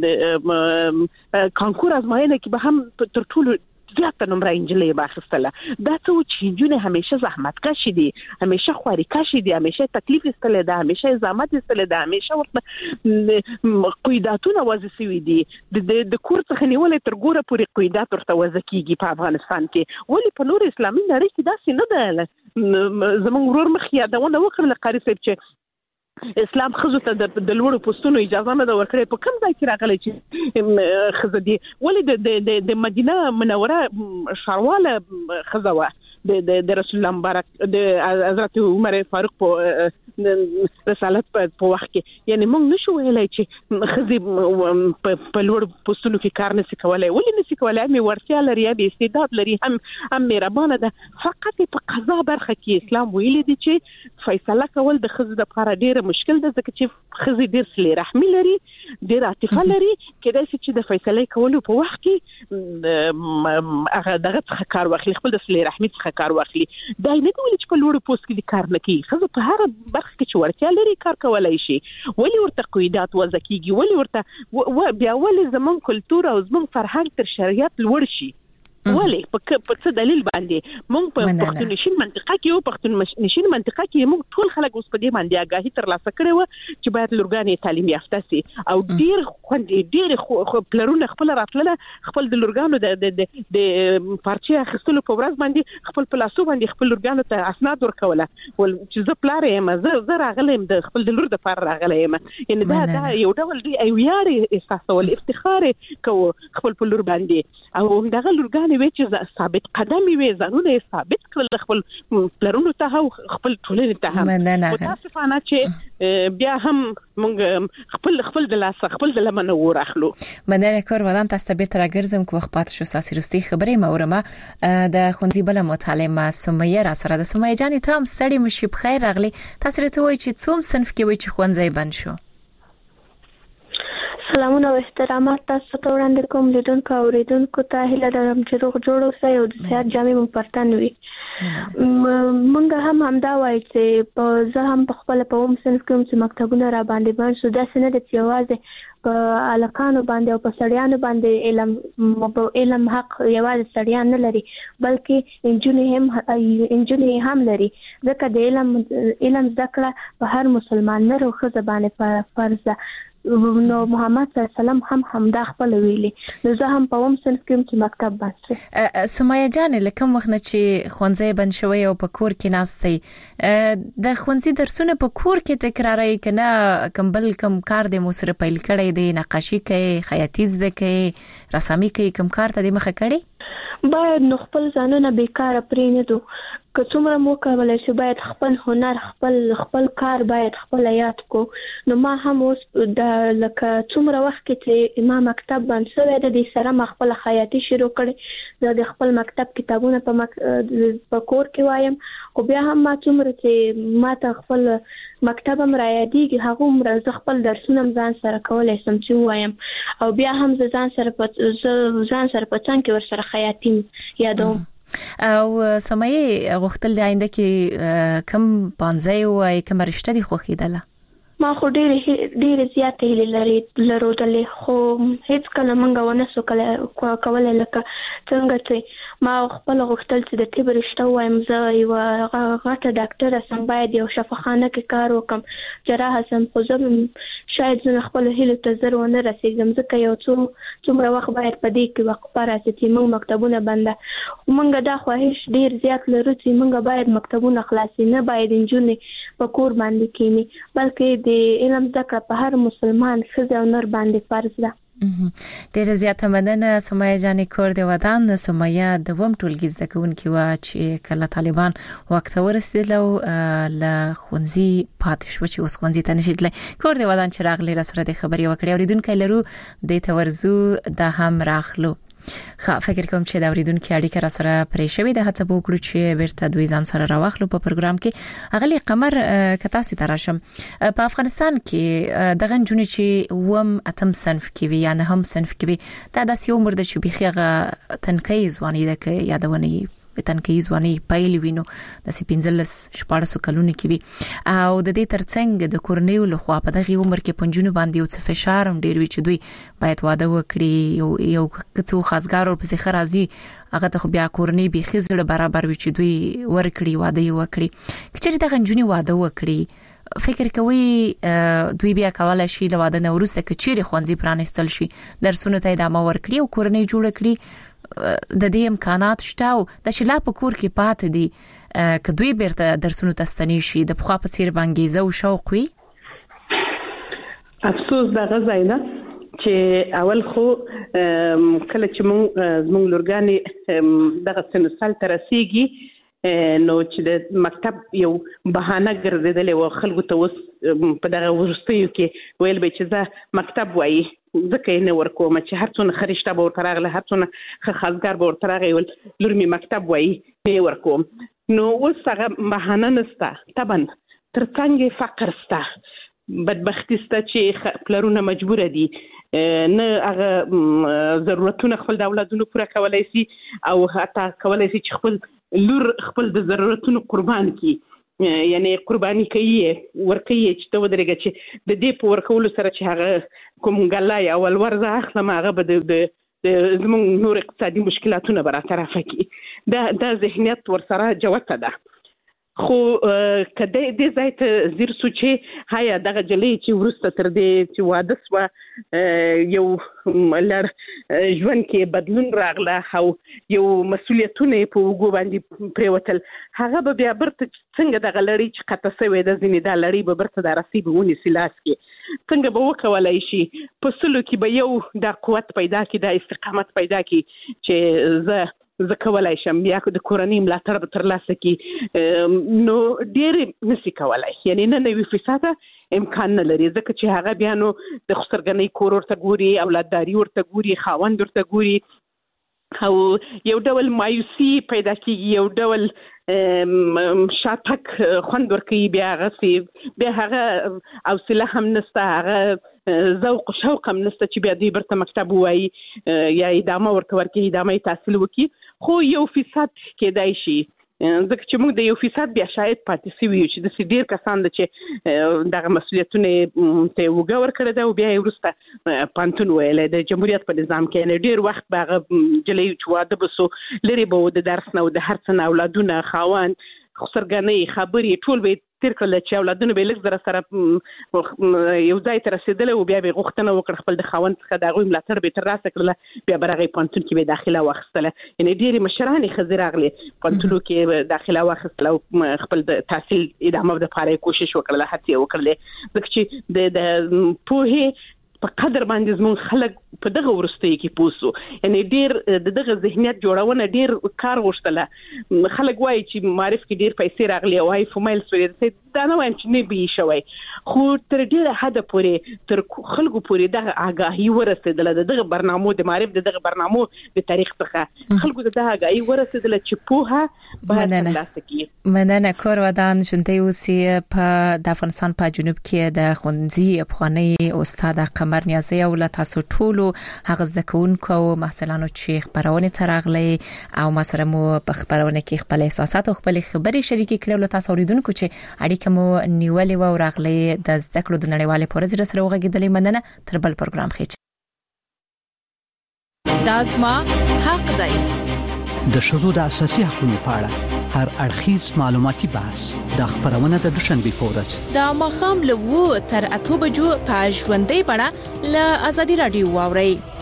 په کانکور ازموینه کې به هم تر ټولو زیاته نمره انجلې باخستله دا څه چې انجونې همیشه زحمت کشي دي همیشه خواري کشي دي همیشه تکلیف استله ده همیشه زحمت استله ده همیشه ورته قیداتونه وځي سوي دي د کور څخه نیولې تر ګوره پورې قیدات ورته وځي کیږي په افغانستان کې ولی په نور اسلامي نړۍ کې داسې نه ده زموږ ورور مخ یادونه وکړه قاری صاحب چې اسلام خزو ته د لوړو پوسټونو اجازه نه ده ورکړې په کوم ځای کې راغلی چې خزه دي ولې د مدینه منوره ښارواله ښځه وه د رسول الله مبارک د حضرت عمر فاروق په رسالت په وخت کې یعنی موږ نشو ویلای چې ښځې په لوړ پوسټونو کې کار نشي کولای ولې نشي کولای هم ورتیا لري هم استعداد لري هم مهربانه ده فقط په قضا برخه کې اسلام ویلي دي چې فیصله کول د ښځې لپاره ډیره مشکل ده ځکه چې ښځې ډیر صله رحمي لري ډیر عاطفه لري کېدای شي چې د فیصله کولو په وخت کې هغه دغه څخه کار واخلي خپل د صله رحمي څخه کار واخلي دا نه دی چې په لوړ پوسټ کې کار نه کوي ښځه په هر برخه کې چې ورتیا لري کار کولای شي ولې ورته قیدات وځي کیږي ولې ورته بیا ولې زمون کلتور او زمون فرهنګ تر شریعت لوړ شي ولې په څه دلیل باندې موږ په پښتونشین منطقه کې او پښتونشین منطقه کې موږ ټول خلک اوس په دې باندې آگاهي ترلاسه کړې و چې باید لورګانې تعلیم یافته سي او ډیر خوندې ډیر پلرونه خپل راتله خپل د لورګانو د پارچې اخیستلو په ورځ باندې خپل پلاسو باندې خپل لورګانو ته اسناد ورکوله ول چې زه پلار یم زه راغلم د خپل د لور د پر راغلم یعنی دا یو ډول دی ویاړ احساسول افتخار کو خپل په لور باندې او دغه لورګان وی چې ثابت قدم وي ځانونه ثابت کړل خپل پلرونو ته او خپل ټولنې ته هم متاسفانه چې بیا هم موږ خپل د لاس خپل د لمنه ورخلو مدنه کار ودان تاسو به تر ګرځم کو وخت شو تاسو رستي خبرې مورمه د خونځي بل متعلمه سمیه را سره د سمیه جان ته هم ستړي مشي بخیر راغلي تاسو ته وای چې څوم صنف کې وای چې خونځي بند شو سلامونه او احترامات تاسو ته وړاندې کوم لیدونکو او اوریدونکو ته هیله لرم چې روغ جوړ اوسئ او د صحت جامې مو پرتن وي مونږ هم همدا وایو چې زه هم په خپل په اوم صنف کې چې مکتبونه را باندې باندې سو داسې نه د یوازې په الکانو باندې او په سړیانو باندې علم حق یوازې سړیان نه لري بلکې انجونې هم لري ځکه د علم زده کړه په هر مسلمان نه روخه باندې فرض ده نو محمد صلی الله علیه وسلم هم دا خپل ویلي نو زه هم په صنف کې چې مکتب باسه. سمایه جان لکه وخت چې خوانځي بن شوی او په کور کې ناستي د خوانځي درسونه په کور کې تکراري کنه کمبل کم کار د موسره پیل کړي دی نقاشي کوي خیاطي زده کوي رسامي کوي کم کار ته د مخه کړي باید نو خپل ځانونه بیکاره پرې نه دو که څومره مو کولای شي باید خپل هنر خپل کار باید خپل یاد کو. نو ما هم اوس د لکه څومره وخت کې چې ما مکتب باندې سره د دې سره خپل خیاطي شروع کړې د خپل مکتب کتابونه په کور کې وایم او بیا هم ما څومره چې ما ته خپل مکتب هم رايادېږي هغه مرزه خپل درسونه ځان سره کولای سم چې وایم او بیا هم ځان سره په څنګه کې ورسره خیاطي یادوم. او سمایه غوښتل د آینده کې کم پانځه او کم رشته دي خوخیدله ما خو ډېر زیات لرو دلې خو هیڅ کله منګه ونه سو کولای لکه څنګه چې ما خپل غوښتل چې د طب رشته وایم زه یو غټه ډاکټر سم باید یو شفاخانه کې کار وکم جراح سم خو زه شاید زه خپل هیله ته زر ونه رسیدم ځکه یو څومره وخت باید په دې کې وخت پاره چې موږ مکتبونه بنده موږ دا خواهش ډېر زیات لرو چې موږ باید مکتبونه خلاصي نه باید انجونې په کور باندې کینی بلکې د علم ذکر په هر مسلمان ښځه او نر باندې فرض ده. ډېر زیات مننه سمایه جان کور دی ودان سمایه د وم ټولګي زده کوونکې وا چې کله طالبان وخت ورسېدل او ل خونځي پاتې شو چې اوس خونځي ته نشیدل کور دی ودان چې راغلی را سره د خبري وکړي اوریدونکو لرو د تورزو د هم راخلو فکر کوم چې دا اوریدونکو اړیکه را سره پرې شوې ده هڅه وکړو چې بیرته دوی ځان سره راوخلو په پروګرام کې اغلی قمر کتا سي تراشم په افغانستان کې دغه جنونی چې وم اتم صنف کې وي یا نه هم صنف کې وي دا د سیو مرده چې بيخيغه تنکي ځواني ده کې یادونه په تنکي ځواني پایل وینو د 15 کلونو کې وي او د دې ترڅنګ د کورنیو لخوا په دغه عمر کې پنځونه باندې او څه فشار هم ډیر وي چې دوی باید واده وکړي یو کڅو خاصګار او په خرازي هغه ته بیا کورنۍ به خزړه برابر وي چې دوی ورکړي واده وکړي چې دغه جنونی واده وکړي فکر کوي دوی بیا کولای شي له واده نه ورسته کچيري خوانځي پرانستل شي درسونه ته ادامه ورکړي او کورنۍ جوړ کړي د دې امکانات شته او د شلا په کور کې پاتې دي کدوې بیرته درسونه تستنی شي د خو په چیر بانګیزه او شوق وي. افسوس دا غزاینه چې اول خو کله چې موږ لورګانی دغه سن سال ترسيږي نو چې د مکتب یو بهانه ګرځیدل او خلکو ته وس په دغه ورستیو کې ویل به چې زه مکتب وایي ځکه نه ورکوم چې هر څونه خريشته به ورته راغله هر څونه خاصګر به ورته راغی لور می مکتب وایي نه ورکوم نو اوس هغه بهانه نسته طبعا ترڅنګ فقر سته بدبختی سته چې پلرونه مجبور دي نه هغه ضرورتونه خپل د اولادونو پوره کولای شي او حتی کولای شي چې لور خپل د ضرورتونو قربان کی یعنی قرباني کوي ورکوي چې ته ودرېږي چې د دې په ورکولو سره چې هغه کوم ګلای اول ورزه اخلم هغه به د زموږ نور اقتصادي مشکلاتونه برطرف کړي دا ذهنیت ورسره جوته ده خو کله دې ځای ته زیر سوچي هيا دغه جلې چې ورسته تر دې چې واده سو یو لر ژوند کې بدلون راغله او یو مسولیتونه په وګو باندې پریوتل هغه به بیا برته څنګه دغه لړۍ چې قطه سوي د ځینې د لړۍ به برته د رسیبونی سلاس کې څنګه به وکولای شي په سلو کې به یو د قوت پیدا کی د استقامت پیدا کی چې زه کولای شم بیا د کورنۍ ملاتړ به ترلاسه کی نو ډېر نسی کولای یعنی نه 90% امکان نه لري ځکه چې هغه بیا نو د خسرګنۍ کور ورته ګوري اولادداري ورته ګوري خاوند ورته ګوري او یو ډول مایوسی پیدا کیږي یو ډول شاتک خوند ورکوي بیا هغه حوصله هم نسته هغه ذوق شوق هم نسته چې بیا دې برته مکتب وایي یا ادامه ورته ورکوي ادامه تحصیل وکړي خو 1% کېدای شي ځکه چې موږ د 1% بیا شاید پاتې سوي چې د ډېر کسان د چې دغه مسولیتونه ته وګور کړی دا او بیا ورسته پانتون ویلې د جمهوریت په نظام کې ډېر وخت باغ جلې چواده بسو لري به د درس نه او د هر څه اولادونه خاوند خسرګنې خبرې ټول به تیر کړل چې اولادونه به لږ سره یو ځای ته رسیدل او بیا به غوښتنه وکړ خپل د خاوند څخه د غوي ملاتړ به تر راسه کړل بیا برغه پانتون کې به داخله واخستله یعنی ډېری مشرانې خزر اغلي پانتونو کې داخله واخستله او خپل د تحصیل ادامه لپاره کوشش وکړله هڅه وکړله ځکه چې د پوهه په قدر باندې زموږ خلک په دغه ورستۍ کې پوسو یعنی ډېر دغه ذهنیت جوړونه ډېر کار غوښتله خلک وایي چې معرف کې ډېر پیسې راغلي او آی فومایل سوري دا نه وایم چې نه به شوی خو تر ډېره حد پورې تر خلکو پورې دغه آگاهي ورسېدله دغه برنامو د معرف دغه برنامو د تاریخ څخه خلکو دغه آگاهي ورسېدله چې پوهه باید ترلاسه کړي مننه کور ودان شونتي اوسي په د افغانستان په جنوب کې د خونځي افغاني استاد قمر نیازي او تاسو ټولو هغه ځکهونکو او محصلانو چې خبرونه ترغلي او مسره مو په خبرونه کې خپل احساسات او خپل خبرې شریکې کړو له تاسو اوریدونکو چې اړیکه مو نیولې و راغلي د زده کړو د نړیوالې پروژې سره وغږیدلې مننه تر بل پروګرام خېچ دازما حق دی د شذو د اساسي حقوقو په اړه هر اړخیز معلوماتي بحث د خبرونه د دوشنبه پورز د ماخام له 2 تر 8 بجو په ژوندۍ بڼه له ازادي رادیو واوري